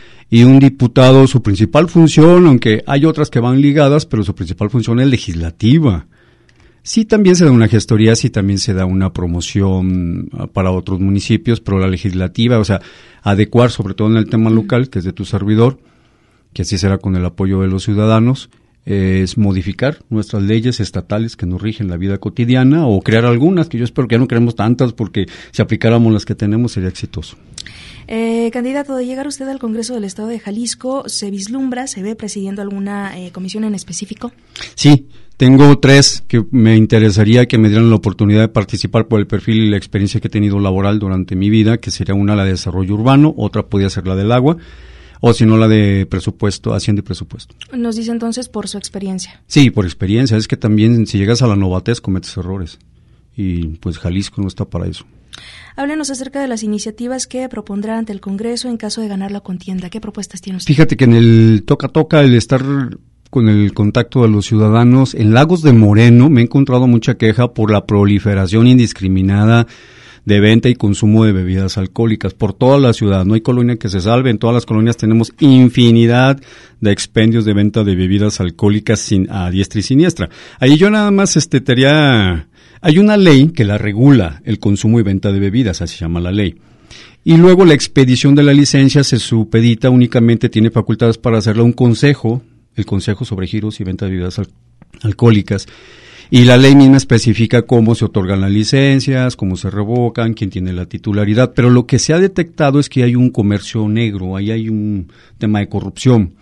Y un diputado, su principal función, aunque hay otras que van ligadas, pero su principal función es legislativa. Sí, también se da una gestoría, sí también se da una promoción para otros municipios, pero la legislativa, o sea, adecuar, sobre todo en el tema local, que es de tu servidor, que así será con el apoyo de los ciudadanos, eh, es modificar nuestras leyes estatales que nos rigen la vida cotidiana o crear algunas, que yo espero que ya no creemos tantas, porque si aplicáramos las que tenemos sería exitoso. Eh, candidato, de llegar usted al Congreso del Estado de Jalisco, ¿se vislumbra, se ve presidiendo alguna eh, comisión en específico? Sí, tengo tres que me interesaría que me dieran la oportunidad de participar por el perfil y la experiencia que he tenido laboral durante mi vida, que sería una la de desarrollo urbano, otra podría ser la del agua, o si no la de presupuesto, hacienda y presupuesto. Nos dice entonces por su experiencia. Sí, por experiencia, es que también si llegas a la novatez cometes errores, y pues Jalisco no está para eso. Háblenos acerca de las iniciativas que propondrá ante el Congreso en caso de ganar la contienda. ¿Qué propuestas tiene usted? Fíjate que en el toca-toca, el estar con el contacto de los ciudadanos, en Lagos de Moreno me he encontrado mucha queja por la proliferación indiscriminada de venta y consumo de bebidas alcohólicas por toda la ciudad. No hay colonia que se salve, en todas las colonias tenemos infinidad de expendios de venta de bebidas alcohólicas sin, a diestra y siniestra. Ahí yo nada más este tendría... Hay una ley que la regula, el consumo y venta de bebidas, así se llama la ley. Y luego la expedición de la licencia se supedita únicamente, tiene facultades para hacerla un consejo, el Consejo sobre Giros y Venta de Bebidas al- Alcohólicas. Y la ley misma especifica cómo se otorgan las licencias, cómo se revocan, quién tiene la titularidad. Pero lo que se ha detectado es que hay un comercio negro, ahí hay un tema de corrupción.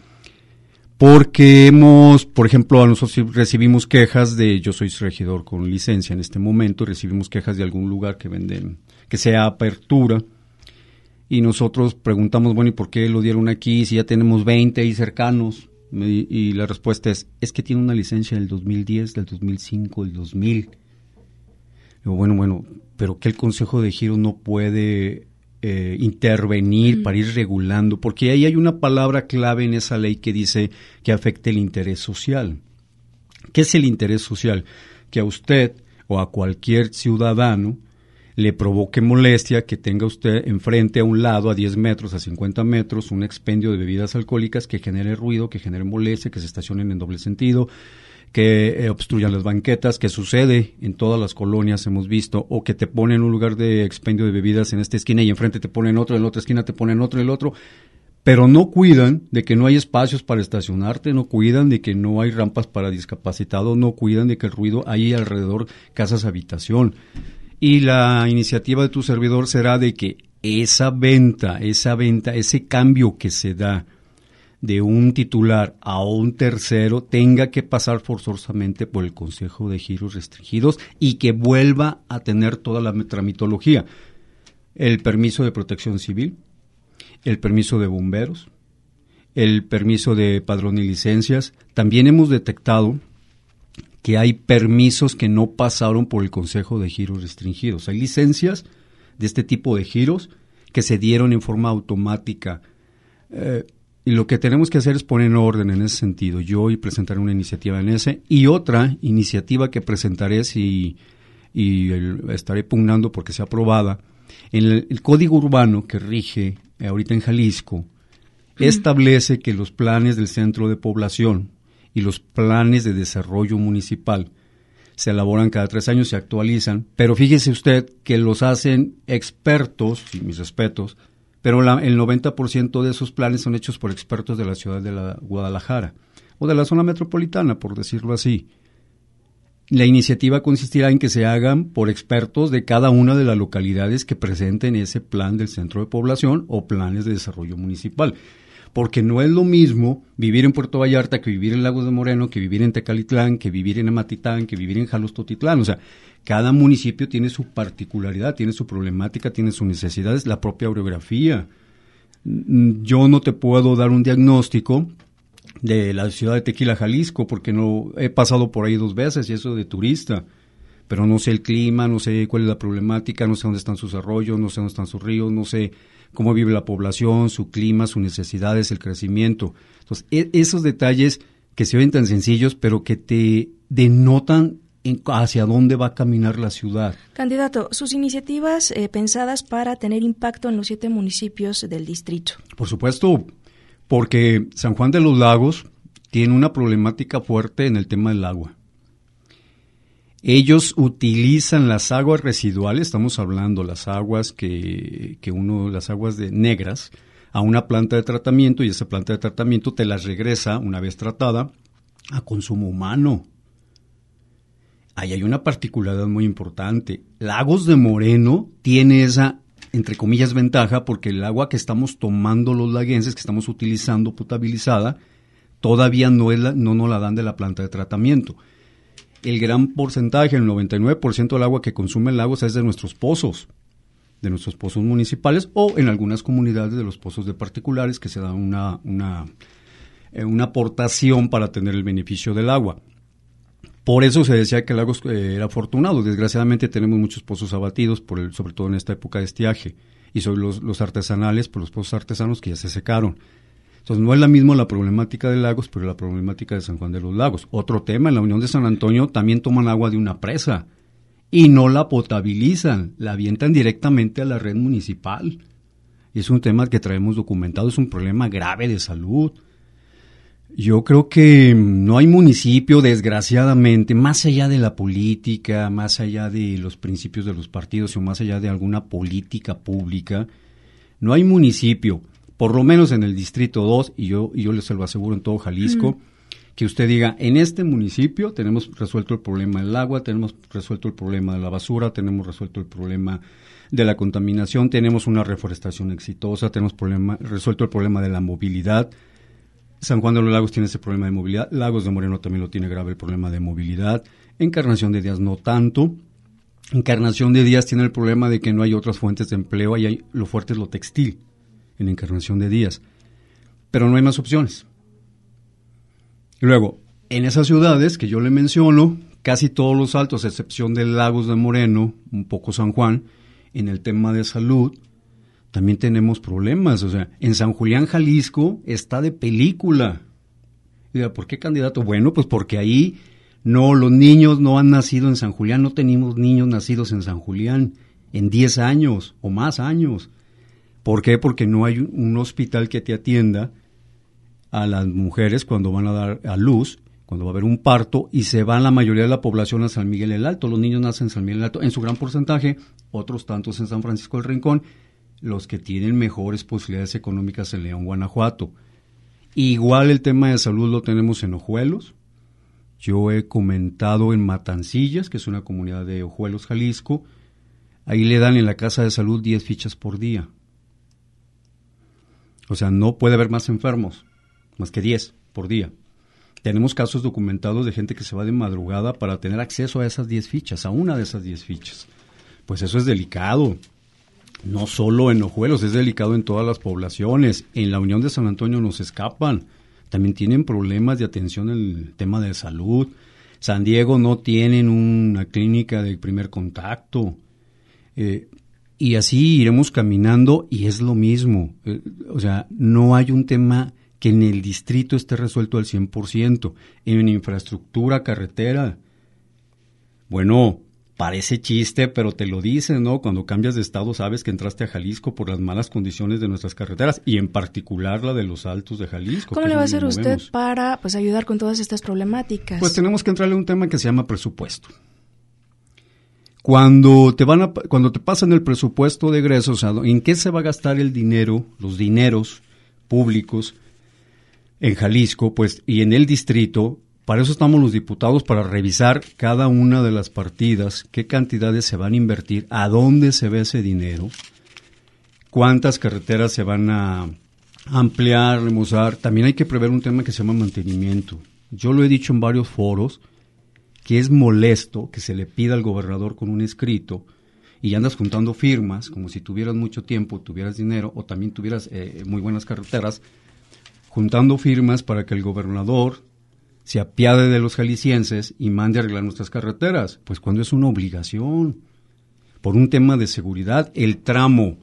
Porque hemos, por ejemplo, a nosotros recibimos quejas de, yo soy regidor con licencia en este momento, recibimos quejas de algún lugar que venden, que sea apertura, y nosotros preguntamos, bueno, ¿y por qué lo dieron aquí si ya tenemos veinte ahí cercanos? Y, y la respuesta es, es que tiene una licencia del dos mil diez, del dos mil cinco, del dos mil. Digo, bueno, bueno, pero que el Consejo de Giro no puede Eh, intervenir mm. para ir regulando, porque ahí hay una palabra clave en esa ley que dice que afecte el interés social. ¿Qué es el interés social? Que a usted o a cualquier ciudadano le provoque molestia que tenga usted enfrente a un lado, a diez metros, a cincuenta metros, un expendio de bebidas alcohólicas que genere ruido, que genere molestia, que se estacionen en doble sentido, que eh, obstruyan las banquetas, que sucede en todas las colonias, hemos visto, o que te ponen un lugar de expendio de bebidas en esta esquina y enfrente te ponen otro, en la otra esquina te ponen otro, el otro, pero no cuidan de que no hay espacios para estacionarte, no cuidan de que no hay rampas para discapacitados, no cuidan de que el ruido hay alrededor casas habitación. Y la iniciativa de tu servidor será de que esa venta, esa venta, ese cambio que se da de un titular a un tercero tenga que pasar forzosamente por el Consejo de Giros Restringidos y que vuelva a tener toda la tramitología. El permiso de protección civil, el permiso de bomberos, el permiso de padrón y licencias. También hemos detectado que hay permisos que no pasaron por el Consejo de Giros Restringidos. Hay licencias de este tipo de giros que se dieron en forma automática. Eh, y lo que tenemos que hacer es poner en orden en ese sentido. Yo hoy presentaré una iniciativa en ese y otra iniciativa que presentaré si, y el, estaré pugnando porque sea aprobada. En el, el Código Urbano que rige eh, ahorita en Jalisco mm. establece que los planes del centro de población y los planes de desarrollo municipal se elaboran cada tres años, se actualizan, pero fíjese usted que los hacen expertos, y mis respetos, pero la, el noventa por ciento de esos planes son hechos por expertos de la ciudad de la Guadalajara o de la zona metropolitana, por decirlo así. La iniciativa consistirá en que se hagan por expertos de cada una de las localidades que presenten ese plan del centro de población o planes de desarrollo municipal. Porque no es lo mismo vivir en Puerto Vallarta que vivir en Lagos de Moreno, que vivir en Tecalitlán, que vivir en Amatitán, que vivir en Jalostotitlán. O sea, cada municipio tiene su particularidad, tiene su problemática, tiene sus necesidades, la propia orografía. Yo no te puedo dar un diagnóstico de la ciudad de Tequila, Jalisco, porque no he pasado por ahí dos veces y eso de turista. Pero no sé el clima, no sé cuál es la problemática, no sé dónde están sus arroyos, no sé dónde están sus ríos, no sé cómo vive la población, su clima, sus necesidades, el crecimiento. Entonces, e- esos detalles que se ven tan sencillos, pero que te denotan en hacia dónde va a caminar la ciudad. Candidato, sus iniciativas eh, pensadas para tener impacto en los siete municipios del distrito. Por supuesto, porque San Juan de los Lagos tiene una problemática fuerte en el tema del agua. Ellos utilizan las aguas residuales, estamos hablando las aguas que, que uno, las aguas de negras, a una planta de tratamiento y esa planta de tratamiento te las regresa, una vez tratada, a consumo humano. Ahí hay una particularidad muy importante. Lagos de Moreno tiene esa, entre comillas, ventaja porque el agua que estamos tomando los laguenses, que estamos utilizando potabilizada, todavía no, es la, no nos la dan de la planta de tratamiento. El gran porcentaje, el noventa y nueve por ciento del agua que consume el lago es de nuestros pozos, de nuestros pozos municipales o en algunas comunidades de los pozos de particulares que se dan una, una, eh, una aportación para tener el beneficio del agua. Por eso se decía que el lago eh, era afortunado. Desgraciadamente tenemos muchos pozos abatidos, por el, sobre todo en esta época de estiaje, y sobre los, los artesanales, por los pozos artesanos que ya se secaron. Entonces, no es la misma la problemática de Lagos, pero la problemática de San Juan de los Lagos. Otro tema, en la Unión de San Antonio también toman agua de una presa y no la potabilizan, la avientan directamente a la red municipal. Y es un tema que traemos documentado, es un problema grave de salud. Yo creo que no hay municipio, desgraciadamente, más allá de la política, más allá de los principios de los partidos o más allá de alguna política pública, no hay municipio, por lo menos en el Distrito dos, y yo, y yo les lo aseguro en todo Jalisco, mm. que usted diga, en este municipio tenemos resuelto el problema del agua, tenemos resuelto el problema de la basura, tenemos resuelto el problema de la contaminación, tenemos una reforestación exitosa, tenemos problema, resuelto el problema de la movilidad. San Juan de los Lagos tiene ese problema de movilidad, Lagos de Moreno también lo tiene grave el problema de movilidad, Encarnación de Díaz no tanto. Encarnación de Díaz tiene el problema de que no hay otras fuentes de empleo, y hay, lo fuerte es lo textil en Encarnación de Díaz, pero no hay más opciones. Y luego, en esas ciudades que yo le menciono, casi todos los altos, a excepción de Lagos de Moreno, un poco San Juan, en el tema de salud, también tenemos problemas. O sea, en San Julián, Jalisco, está de película. Y ¿por qué, candidato? Bueno, pues porque ahí no, los niños no han nacido en San Julián, no tenemos niños nacidos en San Julián en diez años o más años. ¿Por qué? Porque no hay un hospital que te atienda a las mujeres cuando van a dar a luz, cuando va a haber un parto, y se va la mayoría de la población a San Miguel el Alto. Los niños nacen en San Miguel el Alto, en su gran porcentaje, otros tantos en San Francisco del Rincón, los que tienen mejores posibilidades económicas en León, Guanajuato. Igual el tema de salud lo tenemos en Ojuelos. Yo he comentado en Matancillas, que es una comunidad de Ojuelos, Jalisco. Ahí le dan en la casa de salud diez fichas por día. O sea, no puede haber más enfermos. más que diez por día. Tenemos casos documentados de gente que se va de madrugada para tener acceso a esas diez fichas, a una de esas diez fichas. Pues eso es delicado. No solo en Ojuelos, es delicado en todas las poblaciones. En la Unión de San Antonio nos escapan. También tienen problemas de atención en el tema de salud. San Diego no tienen una clínica de primer contacto. Eh, y así iremos caminando y es lo mismo. Eh, o sea, no hay un tema que en el distrito esté resuelto al cien por ciento. En infraestructura, carretera. Bueno, parece chiste, pero te lo dicen, ¿no? Cuando cambias de estado sabes que entraste a Jalisco por las malas condiciones de nuestras carreteras y en particular la de los Altos de Jalisco. ¿Cómo le va a hacer usted para pues ayudar con todas estas problemáticas? Pues tenemos que entrarle a un tema que se llama presupuesto. Cuando te van a, cuando te pasan el presupuesto de egresos, ¿en qué se va a gastar el dinero, los dineros públicos en Jalisco, pues, y en el distrito? Para eso estamos los diputados, para revisar cada una de las partidas, qué cantidades se van a invertir, a dónde se ve ese dinero, cuántas carreteras se van a ampliar, remozar. También hay que prever un tema que se llama mantenimiento. Yo lo he dicho en varios foros, que es molesto que se le pida al gobernador con un escrito y andas juntando firmas, como si tuvieras mucho tiempo, tuvieras dinero, o también tuvieras eh, muy buenas carreteras, juntando firmas para que el gobernador se apiade de los jaliscienses y mande a arreglar nuestras carreteras, pues cuando es una obligación. Por un tema de seguridad, el tramo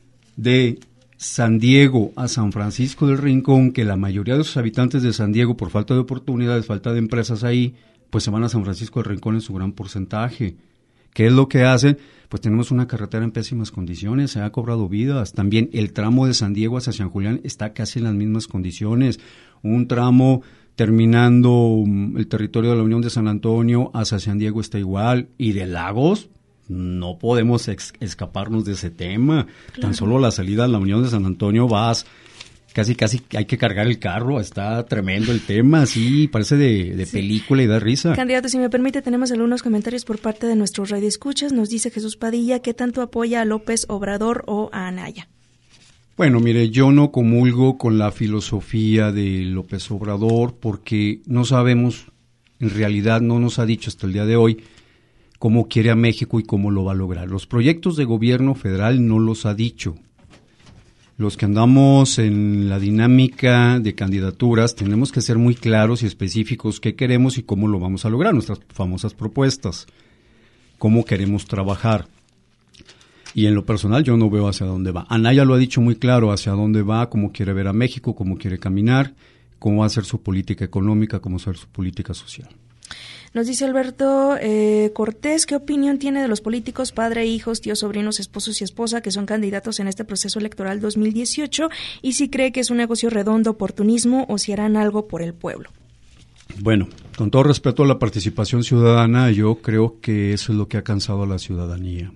de San Diego a San Francisco del Rincón, que la mayoría de sus habitantes de San Diego, por falta de oportunidades, falta de empresas ahí, pues se van a San Francisco del Rincón en su gran porcentaje. ¿Qué es lo que hacen? Pues tenemos una carretera en pésimas condiciones, se ha cobrado vidas. También el tramo de San Diego hacia San Julián está casi en las mismas condiciones. Un tramo terminando el territorio de la Unión de San Antonio hacia San Diego está igual. Y de Lagos no podemos ex- escaparnos de ese tema. Claro. Tan solo la salida a la Unión de San Antonio vas... Casi, casi hay que cargar el carro, está tremendo el tema, sí, parece de, de sí. película y da risa. Candidato, si me permite, tenemos algunos comentarios por parte de nuestros radioescuchas. Nos dice Jesús Padilla, ¿qué tanto apoya a López Obrador o a Anaya? Bueno, mire, yo no comulgo con la filosofía de López Obrador porque no sabemos, en realidad no nos ha dicho hasta el día de hoy cómo quiere a México y cómo lo va a lograr. Los proyectos de gobierno federal no los ha dicho. Los que andamos en la dinámica de candidaturas tenemos que ser muy claros y específicos qué queremos y cómo lo vamos a lograr, nuestras famosas propuestas, cómo queremos trabajar. Y en lo personal yo no veo hacia dónde va. Anaya lo ha dicho muy claro hacia dónde va, cómo quiere ver a México, cómo quiere caminar, cómo va a ser su política económica, cómo va a ser su política social. Nos dice Alberto eh, Cortés, ¿qué opinión tiene de los políticos, padre, hijos, tíos, sobrinos, esposos y esposa que son candidatos en este proceso electoral dos mil dieciocho? Y si cree que es un negocio redondo, oportunismo, o si harán algo por el pueblo. Bueno, con todo respeto a la participación ciudadana, yo creo que eso es lo que ha cansado a la ciudadanía,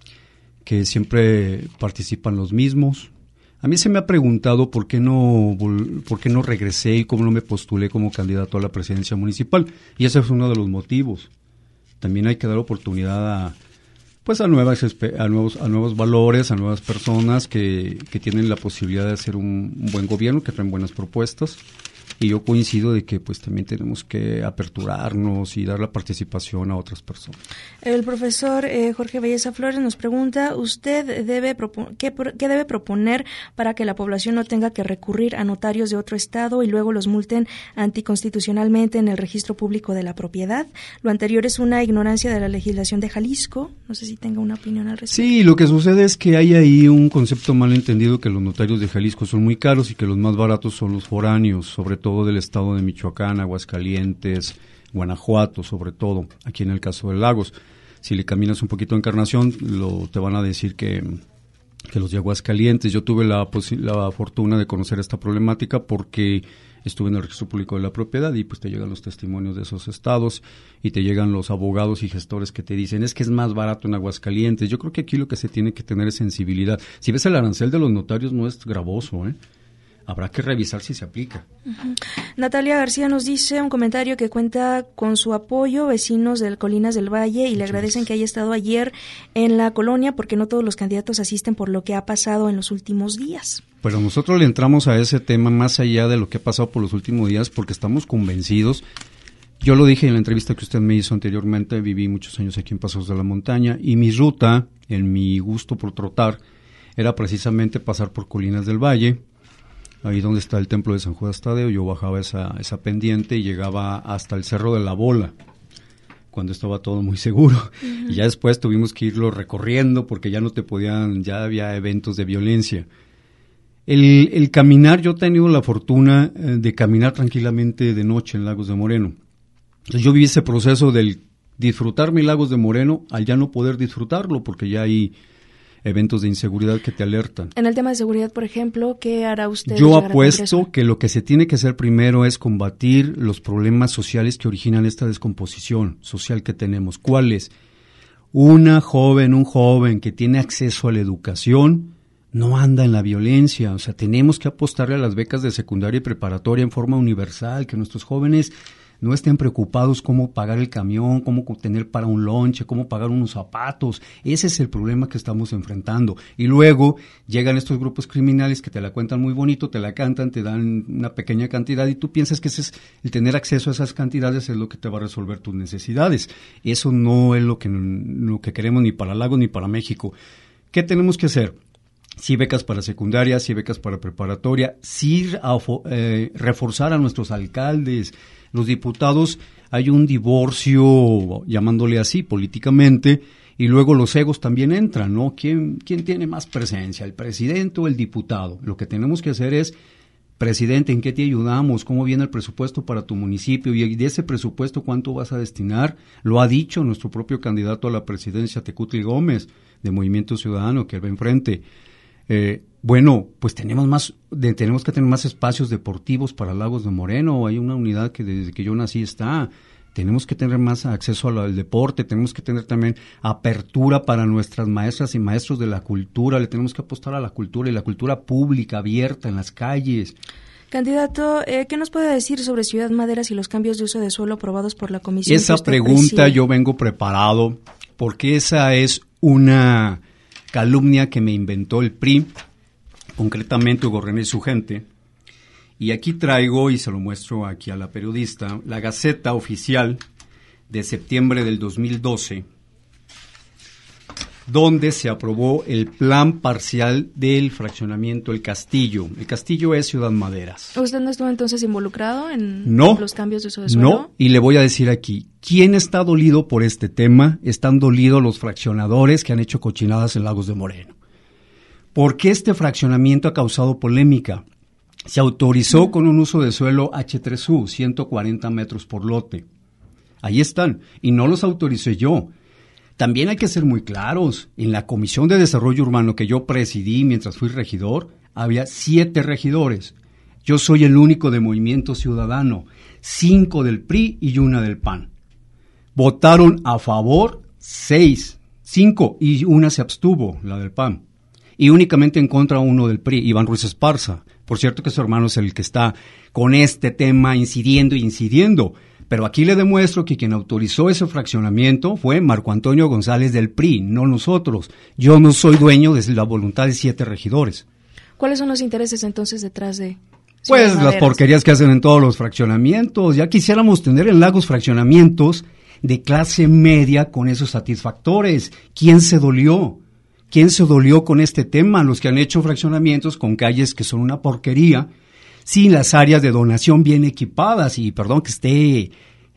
que siempre participan los mismos. A mí se me ha preguntado por qué no por qué no regresé y cómo no me postulé como candidato a la presidencia municipal, y ese es uno de los motivos. También hay que dar oportunidad a pues a nuevas a nuevos a nuevos valores, a nuevas personas que, que tienen la posibilidad de hacer un, un buen gobierno, que traen buenas propuestas. Y yo coincido de que pues también tenemos que aperturarnos y dar la participación a otras personas. El profesor eh, Jorge Belleza Flores nos pregunta, ¿usted debe propo- qué, qué debe proponer para que la población no tenga que recurrir a notarios de otro estado y luego los multen anticonstitucionalmente en el registro público de la propiedad? Lo anterior es una ignorancia de la legislación de Jalisco. No sé si tenga una opinión al respecto. Sí, lo que sucede es que hay ahí un concepto mal entendido, que los notarios de Jalisco son muy caros y que los más baratos son los foráneos, sobre todo todo del estado de Michoacán, Aguascalientes, Guanajuato, sobre todo, aquí en el caso de Lagos. Si le caminas un poquito a Encarnación, lo, te van a decir que, que los de Aguascalientes. Yo tuve la, la fortuna de conocer esta problemática porque estuve en el registro público de la propiedad y pues te llegan los testimonios de esos estados y te llegan los abogados y gestores que te dicen, es que es más barato en Aguascalientes. Yo creo que aquí lo que se tiene que tener es sensibilidad. Si ves el arancel de los notarios no es gravoso, ¿eh? Habrá que revisar si se aplica. Uh-huh. Natalia García nos dice un comentario que cuenta con su apoyo vecinos de Colinas del Valle y Muchas le agradecen gracias. Que haya estado ayer en la colonia porque no todos los candidatos asisten por lo que ha pasado en los últimos días. Pero nosotros le entramos a ese tema más allá de lo que ha pasado por los últimos días porque estamos convencidos. Yo lo dije en la entrevista que usted me hizo anteriormente, viví muchos años aquí en Pasos de la Montaña y mi ruta, en mi gusto por trotar, era precisamente pasar por Colinas del Valle, ahí donde está el templo de San Judas Tadeo. Yo bajaba esa, esa pendiente y llegaba hasta el Cerro de la Bola, cuando estaba todo muy seguro. Uh-huh. Y ya después tuvimos que irlo recorriendo porque ya no te podían, ya había eventos de violencia. El, el caminar, yo he tenido la fortuna eh, de caminar tranquilamente de noche en Lagos de Moreno. Entonces yo viví ese proceso del disfrutar mi Lagos de Moreno al ya no poder disfrutarlo porque ya hay eventos de inseguridad que te alertan. En el tema de seguridad, por ejemplo, ¿qué hará usted? Yo apuesto que lo que se tiene que hacer primero es combatir los problemas sociales que originan esta descomposición social que tenemos. ¿Cuáles? Una joven, un joven que tiene acceso a la educación no anda en la violencia. O sea, tenemos que apostarle a las becas de secundaria y preparatoria en forma universal, que nuestros jóvenes no estén preocupados cómo pagar el camión, cómo tener para un lonche, cómo pagar unos zapatos. Ese es el problema que estamos enfrentando. Y luego llegan estos grupos criminales que te la cuentan muy bonito, te la cantan, te dan una pequeña cantidad y tú piensas que ese es el tener acceso a esas cantidades es lo que te va a resolver tus necesidades. Eso no es lo que, lo que queremos ni para Lagos ni para México. ¿Qué tenemos que hacer? Sí becas para secundaria, sí becas para preparatoria, sí eh, reforzar a nuestros alcaldes. Los diputados, hay un divorcio, llamándole así, políticamente, y luego los egos también entran, ¿no? ¿Quién, quién tiene más presencia, el presidente o el diputado? Lo que tenemos que hacer es, presidente, ¿en qué te ayudamos? ¿Cómo viene el presupuesto para tu municipio? Y de ese presupuesto, ¿cuánto vas a destinar? Lo ha dicho nuestro propio candidato a la presidencia, Tecutli Gómez, de Movimiento Ciudadano, que va enfrente. Eh, bueno, pues tenemos más, de, tenemos que tener más espacios deportivos para Lagos de Moreno. Hay una unidad que desde que yo nací está. Tenemos que tener más acceso al, al deporte, tenemos que tener también apertura para nuestras maestras y maestros de la cultura. Le tenemos que apostar a la cultura y la cultura pública, abierta en las calles. Candidato, eh, ¿qué nos puede decir sobre Ciudad Maderas y los cambios de uso de suelo aprobados por la comisión? Esa pregunta preside? Yo vengo preparado porque esa es una calumnia que me inventó el P R I, concretamente Hugo René y su gente, y aquí traigo, y se lo muestro aquí a la periodista, la Gaceta Oficial de septiembre del dos mil doce, donde se aprobó el plan parcial del fraccionamiento El Castillo. El Castillo es Ciudad Maderas. ¿Usted no estuvo entonces involucrado en no, los cambios de uso de suelo? No, y le voy a decir aquí, ¿quién está dolido por este tema? Están dolidos los fraccionadores que han hecho cochinadas en Lagos de Moreno. ¿Por qué este fraccionamiento ha causado polémica? Se autorizó con un uso de suelo hache tres u, ciento cuarenta metros por lote. Ahí están, y no los autoricé yo. También hay que ser muy claros. En la Comisión de Desarrollo Urbano que yo presidí mientras fui regidor, había siete regidores. Yo soy el único de Movimiento Ciudadano, cinco del P R I y una del P A N. Votaron a favor seis, cinco, y una se abstuvo, la del P A N. Y únicamente en contra uno del P R I, Iván Ruiz Esparza. Por cierto que su hermano es el que está con este tema incidiendo y incidiendo. Pero aquí le demuestro que quien autorizó ese fraccionamiento fue Marco Antonio González del P R I, no nosotros. Yo no soy dueño de la voluntad de siete regidores. ¿Cuáles son los intereses entonces detrás de Ciudad Pues Maderas? Las porquerías que hacen en todos los fraccionamientos. Ya quisiéramos tener en Lagos fraccionamientos de clase media con esos satisfactores. ¿Quién se dolió? ¿Quién se dolió con este tema? Los que han hecho fraccionamientos con calles que son una porquería, sin las áreas de donación bien equipadas, y perdón que esté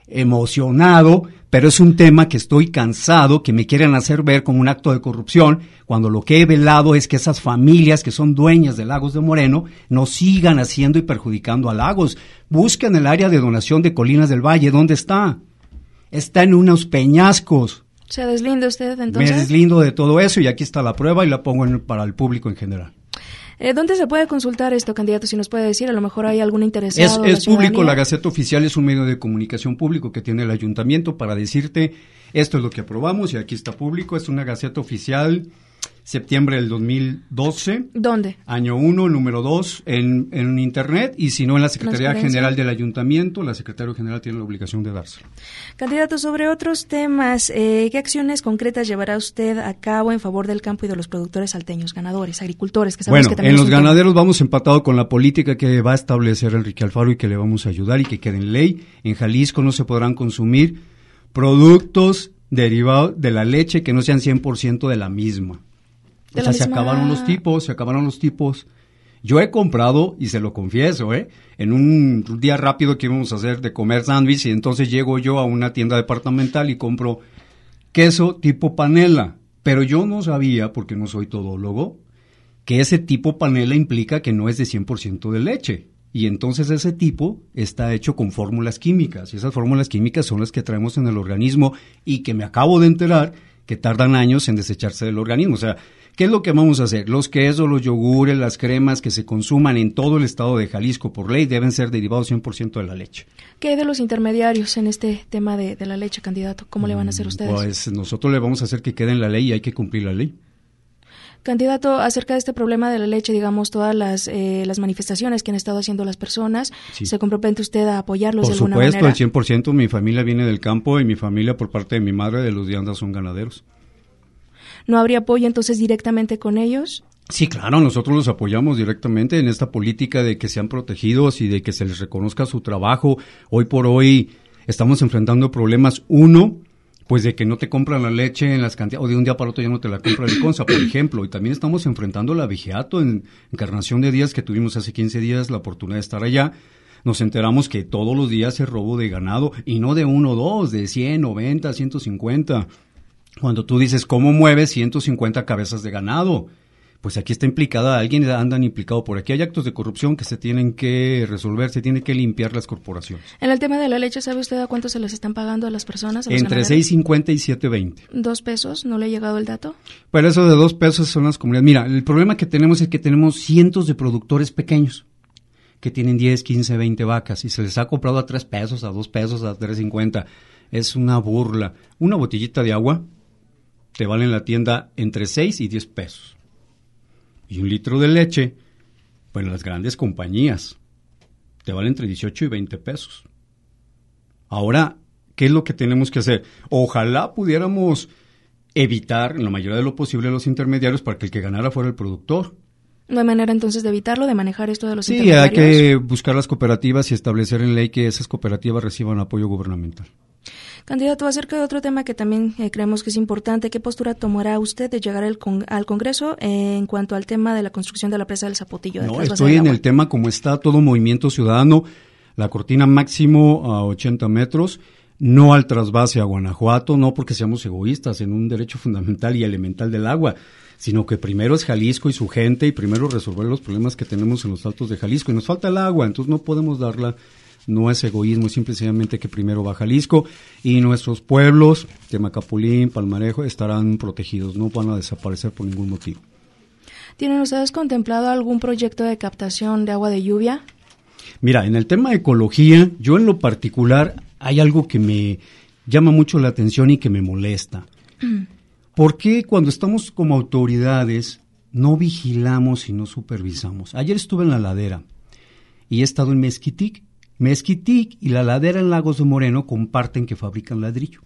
emocionado, pero es un tema que estoy cansado, que me quieren hacer ver como un acto de corrupción, cuando lo que he velado es que esas familias que son dueñas de Lagos de Moreno no sigan haciendo y perjudicando a Lagos. Busquen el área de donación de Colinas del Valle, ¿dónde está? Está en unos peñascos. ¿Se deslinda usted entonces? Me deslindo de todo eso y aquí está la prueba y la pongo en, para el público en general. Eh, ¿Dónde se puede consultar esto, candidato? Si nos puede decir, a lo mejor hay algún interesado. Es, es público, la Gaceta Oficial es un medio de comunicación público que tiene el ayuntamiento para decirte esto es lo que aprobamos y aquí está público. Es una Gaceta Oficial septiembre del dos mil doce. ¿Dónde? Año uno, número dos, en, en internet, y si no en la Secretaría General del Ayuntamiento, la Secretaria General tiene la obligación de dárselo. Candidato, sobre otros temas, eh, ¿qué acciones concretas llevará usted a cabo en favor del campo y de los productores salteños, ganadores, agricultores? Que sabemos bueno, que también en los tema. ganaderos vamos empatado con la política que va a establecer Enrique Alfaro y que le vamos a ayudar y que quede en ley. En Jalisco no se podrán consumir productos derivados de la leche que no sean cien por ciento de la misma. O sea, se acabaron los tipos, se acabaron los tipos. Yo he comprado, y se lo confieso, ¿eh? En un día rápido que íbamos a hacer de comer sándwich, y entonces llego yo a una tienda departamental y compro queso tipo panela. Pero yo no sabía, porque no soy todólogo, que ese tipo panela implica que no es de cien por ciento de leche. Y entonces ese tipo está hecho con fórmulas químicas, y esas fórmulas químicas son las que traemos en el organismo y que me acabo de enterar que tardan años en desecharse del organismo. O sea, ¿qué es lo que vamos a hacer? Los quesos, los yogures, las cremas que se consuman en todo el estado de Jalisco por ley deben ser derivados cien por ciento de la leche. ¿Qué hay de los intermediarios en este tema de, de la leche, candidato? ¿Cómo le van a hacer ustedes? Pues nosotros le vamos a hacer que quede en la ley y hay que cumplir la ley. Candidato, acerca de este problema de la leche, digamos, todas las eh, las manifestaciones que han estado haciendo las personas, sí. ¿Se compromete usted a apoyarlos por de alguna supuesto, manera? Por supuesto, el cien por ciento. Mi familia viene del campo y mi familia, por parte de mi madre, de los Diandas, son ganaderos. ¿No habría apoyo entonces directamente con ellos? Sí, claro, nosotros los apoyamos directamente en esta política de que sean protegidos y de que se les reconozca su trabajo. Hoy por hoy estamos enfrentando problemas. Uno, pues de que no te compran la leche en las cantidades, o de un día para otro ya no te la compra el Liconza, por ejemplo. Y también estamos enfrentando la vigiato en Encarnación de Díaz, que tuvimos hace quince días la oportunidad de estar allá. Nos enteramos que todos los días es robo de ganado, y no de uno o dos, de cien, noventa, ciento cincuenta. Cuando tú dices, ¿cómo mueves ciento cincuenta cabezas de ganado? Pues aquí está implicada, alguien andan implicado por aquí. Hay actos de corrupción que se tienen que resolver, se tiene que limpiar las corporaciones. En el tema de la leche, ¿sabe usted a cuánto se les están pagando a las personas? A los Entre seis cincuenta y siete veinte. ¿Dos pesos? ¿No le ha llegado el dato? Pero eso de dos pesos son las comunidades. Mira, el problema que tenemos es que tenemos cientos de productores pequeños que tienen diez, quince, veinte vacas y se les ha comprado a tres pesos, a dos pesos, a tres cincuenta. Es una burla. Una botellita de agua te vale en la tienda entre seis y diez pesos. Y un litro de leche, pues en las grandes compañías, te vale entre dieciocho y veinte pesos. Ahora, ¿qué es lo que tenemos que hacer? Ojalá pudiéramos evitar, en la mayoría de lo posible, los intermediarios para que el que ganara fuera el productor. ¿No hay manera entonces de evitarlo, de manejar esto de los sí, intermediarios? Sí, hay que buscar las cooperativas y establecer en ley que esas cooperativas reciban apoyo gubernamental. Candidato, acerca de otro tema que también eh, creemos que es importante, ¿qué postura tomará usted de llegar al, con, al Congreso eh, en cuanto al tema de la construcción de la presa del Zapotillo? No, estoy en el tema como está todo movimiento ciudadano, la cortina máximo a ochenta metros, no al trasvase a Guanajuato, no porque seamos egoístas en un derecho fundamental y elemental del agua, sino que primero es Jalisco y su gente y primero resolver los problemas que tenemos en los altos de Jalisco y nos falta el agua, entonces no podemos darla. No es egoísmo, es simplemente que primero va Jalisco y nuestros pueblos, Temacapulín, Palmarejo, estarán protegidos, no van a desaparecer por ningún motivo. ¿Tienen ustedes contemplado algún proyecto de captación de agua de lluvia? Mira, en el tema de ecología, yo en lo particular hay algo que me llama mucho la atención y que me molesta. ¿Por qué cuando estamos como autoridades no vigilamos y no supervisamos? Ayer estuve en la ladera y he estado en Mezquitic. Mezquitic y la ladera en Lagos de Moreno comparten que fabrican ladrillo.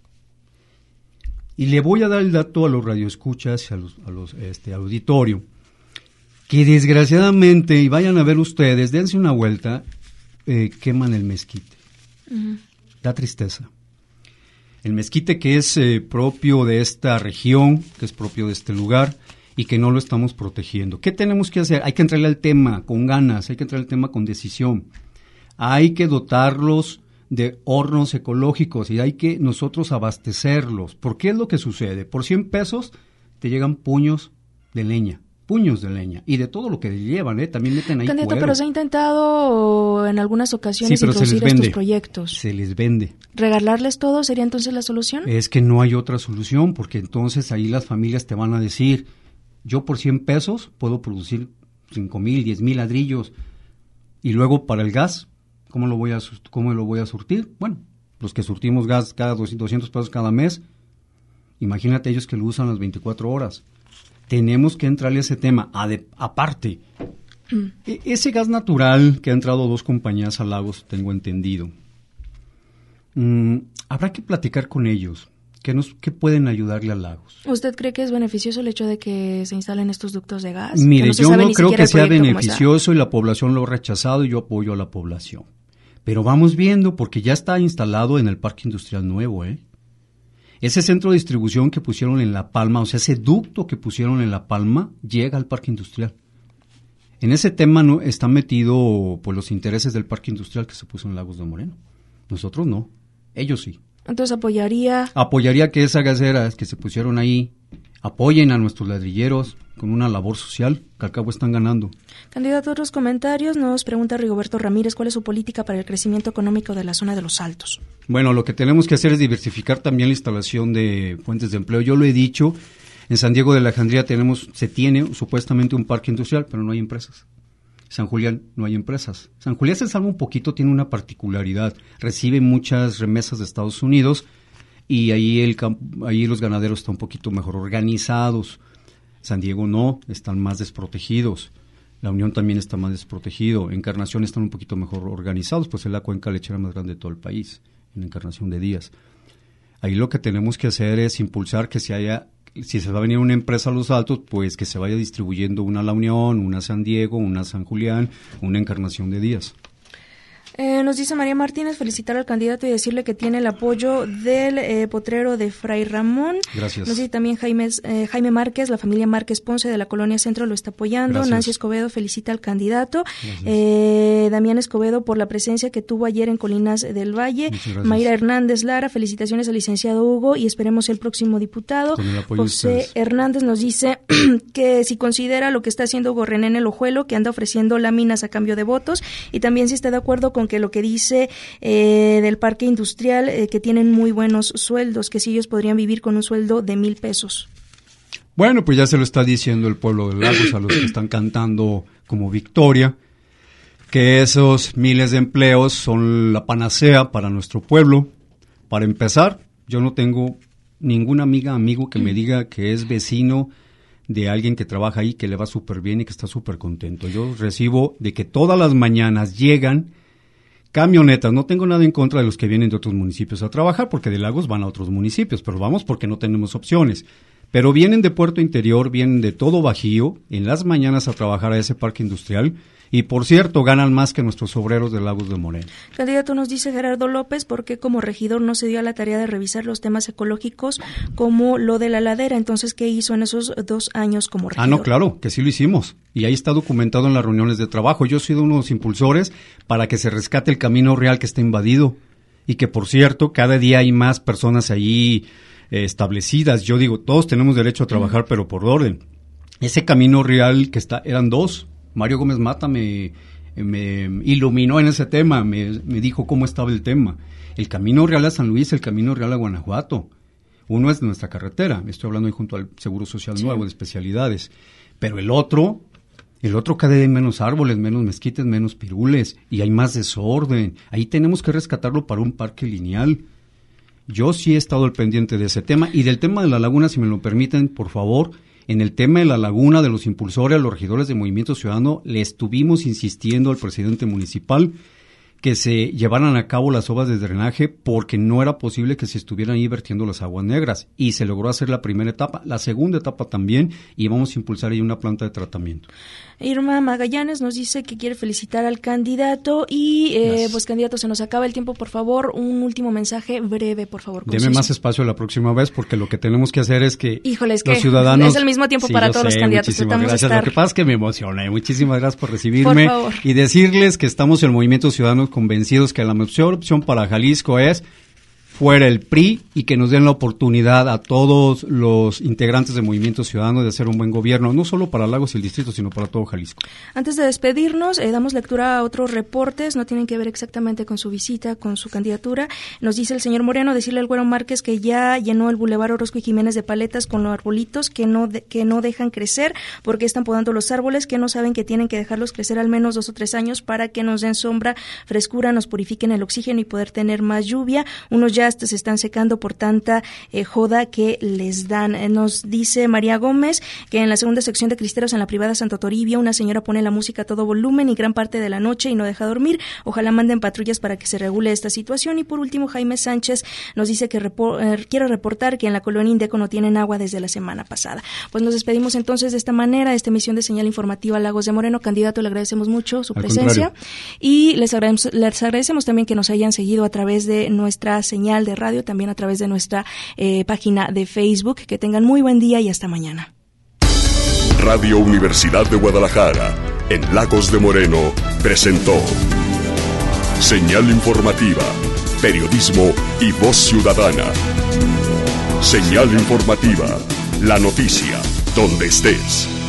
Y le voy a dar el dato a los radioescuchas y a los, a los este, auditorio, que desgraciadamente, y vayan a ver ustedes, dense una vuelta, eh, queman el mezquite. Uh-huh. Da tristeza. El mezquite que es eh, propio de esta región, que es propio de este lugar, y que no lo estamos protegiendo. ¿Qué tenemos que hacer? Hay que entrarle al tema con ganas, hay que entrarle al tema con decisión. Hay que dotarlos de hornos ecológicos y hay que nosotros abastecerlos. ¿Por qué es lo que sucede? Por cien pesos te llegan puños de leña, puños de leña y de todo lo que llevan, ¿eh? También meten ahí Candidato, cuero. Pero se ha intentado en algunas ocasiones sí, introducir estos proyectos. Se les vende. ¿Regalarles todo sería entonces la solución? Es que no hay otra solución porque entonces ahí las familias te van a decir, yo por cien pesos puedo producir cinco mil, diez mil ladrillos y luego para el gas, ¿Cómo lo voy a cómo lo voy a surtir? Bueno, los que surtimos gas cada doscientos pesos cada mes, imagínate ellos que lo usan las veinticuatro horas. Tenemos que entrarle a ese tema. Ade- aparte, mm. e- ese gas natural que ha entrado dos compañías a Lagos, tengo entendido, mm, habrá que platicar con ellos. ¿Qué, nos, ¿Qué pueden ayudarle a Lagos? ¿Usted cree que es beneficioso el hecho de que se instalen estos ductos de gas? Mire, no yo no creo que sea beneficioso y la población lo ha rechazado y yo apoyo a la población. Pero vamos viendo porque ya está instalado en el parque industrial nuevo, ¿eh? Ese centro de distribución que pusieron en La Palma, o sea, ese ducto que pusieron en La Palma, llega al parque industrial. En ese tema no están metidos pues, los intereses del parque industrial que se puso en Lagos de Moreno. Nosotros no, ellos sí. Entonces apoyaría... Apoyaría que esas gaseras que se pusieron ahí apoyen a nuestros ladrilleros con una labor social, que al cabo están ganando. Candidato, otros comentarios. Nos pregunta Rigoberto Ramírez, ¿cuál es su política para el crecimiento económico de la zona de Los Altos? Bueno, lo que tenemos que hacer es diversificar también la instalación de fuentes de empleo. Yo lo he dicho, en San Diego de la Alejandría tenemos, se tiene supuestamente un parque industrial, pero no hay empresas. San Julián no hay empresas. San Julián se salva un poquito, tiene una particularidad. Recibe muchas remesas de Estados Unidos y ahí, el camp- ahí los ganaderos están un poquito mejor organizados. San Diego no, están más desprotegidos. La Unión también está más desprotegido. Encarnación están un poquito mejor organizados, pues es la cuenca lechera más grande de todo el país, en Encarnación de Díaz. Ahí lo que tenemos que hacer es impulsar que se haya... Si se va a venir una empresa a Los Altos, pues que se vaya distribuyendo una a La Unión, una a San Diego, una a San Julián, una Encarnación de Díaz. Eh, nos dice María Martínez, felicitar al candidato y decirle que tiene el apoyo del eh, potrero de Fray Ramón. Gracias. Nos dice también Jaime, eh, Jaime Márquez, la familia Márquez Ponce de la Colonia Centro lo está apoyando. Gracias. Nancy Escobedo felicita al candidato. Eh, Damián Escobedo por la presencia que tuvo ayer en Colinas del Valle. Mayra Hernández Lara, felicitaciones al licenciado Hugo y esperemos el próximo diputado. Con el apoyo José de ustedes. Hernández nos dice que si considera lo que está haciendo Hugo René en el Ojuelo, que anda ofreciendo láminas a cambio de votos, y también si está de acuerdo con que lo que dice eh, del parque industrial, eh, que tienen muy buenos sueldos, que si ellos podrían vivir con un sueldo de mil pesos. Bueno, pues ya se lo está diciendo el pueblo de Lagos a los que están cantando como victoria, que esos miles de empleos son la panacea para nuestro pueblo. Para empezar, yo no tengo ninguna amiga, amigo que me diga que es vecino de alguien que trabaja ahí, que le va súper bien y que está súper contento. Yo recibo de que todas las mañanas llegan camionetas. No tengo nada en contra de los que vienen de otros municipios a trabajar, porque de Lagos van a otros municipios, pero vamos porque no tenemos opciones. Pero vienen de Puerto Interior, vienen de todo Bajío, en las mañanas a trabajar a ese parque industrial, y por cierto, ganan más que nuestros obreros de Lagos de Moreno. Candidato, nos dice Gerardo López, ¿por qué como regidor no se dio a la tarea de revisar los temas ecológicos como lo de la ladera? Entonces, ¿qué hizo en esos dos años como regidor? Ah, no, claro, que sí lo hicimos. Y ahí está documentado en las reuniones de trabajo. Yo he sido uno de los impulsores para que se rescate el camino real que está invadido. Y que, por cierto, cada día hay más personas allí eh, establecidas. Yo digo, todos tenemos derecho a trabajar, mm. pero por orden. Ese camino real que está, eran dos. Mario Gómez Mata me, me iluminó en ese tema, me, me dijo cómo estaba el tema. El camino real a San Luis, el camino real a Guanajuato. Uno es nuestra carretera, estoy hablando ahí junto al Seguro Social sí. Nuevo de especialidades. Pero el otro, el otro cada día hay menos árboles, menos mezquites, menos pirules, y hay más desorden. Ahí tenemos que rescatarlo para un parque lineal. Yo sí he estado al pendiente de ese tema, y del tema de la laguna, si me lo permiten, por favor. En el tema de la laguna, de los impulsores, a los regidores de Movimiento Ciudadano, le estuvimos insistiendo al presidente municipal que se llevaran a cabo las obras de drenaje porque no era posible que se estuvieran ahí vertiendo las aguas negras, y se logró hacer la primera etapa, la segunda etapa también, y vamos a impulsar ahí una planta de tratamiento. Irma Magallanes nos dice que quiere felicitar al candidato y eh, pues candidato, se nos acaba el tiempo, por favor, un último mensaje breve, por favor. Deme más espacio la próxima vez porque lo que tenemos que hacer es que Híjole, es los que ciudadanos... es el mismo tiempo sí, para todos sé, los candidatos. Muchísimas gracias. Estar... Lo que pasa es que me emociona. Muchísimas gracias por recibirme. Por favor. Y decirles que estamos en el Movimiento Ciudadano convencidos que la mejor opción para Jalisco es fuera el P R I y que nos den la oportunidad a todos los integrantes del Movimiento Ciudadano de hacer un buen gobierno, no solo para Lagos y el distrito, sino para todo Jalisco. Antes de despedirnos, eh, damos lectura a otros reportes, no tienen que ver exactamente con su visita, con su candidatura. Nos dice el señor Moreno, decirle al Güero Márquez que ya llenó el Boulevard Orozco y Jiménez de paletas con los arbolitos que no de, que no dejan crecer porque están podando los árboles, que no saben que tienen que dejarlos crecer al menos dos o tres años para que nos den sombra, frescura, nos purifiquen el oxígeno y poder tener más lluvia. Unos ya trastes se están secando por tanta eh, joda que les dan. Eh, nos dice María Gómez que en la segunda sección de Cristeros en la privada Santo Toribio una señora pone la música a todo volumen y gran parte de la noche y no deja dormir. Ojalá manden patrullas para que se regule esta situación. Y por último, Jaime Sánchez nos dice que repor- eh, quiero reportar que en la colonia Indeco no tienen agua desde la semana pasada. Pues nos despedimos entonces de esta manera, esta emisión de Señal Informativa Lagos de Moreno. Candidato, le agradecemos mucho su Al presencia contrario. Y les agradecemos, les agradecemos también que nos hayan seguido a través de nuestra señal de radio, también a través de nuestra eh, página de Facebook. Que tengan muy buen día y hasta mañana. Radio Universidad de Guadalajara, en Lagos de Moreno, presentó Señal Informativa, periodismo y voz ciudadana. Señal Informativa, la noticia, donde estés.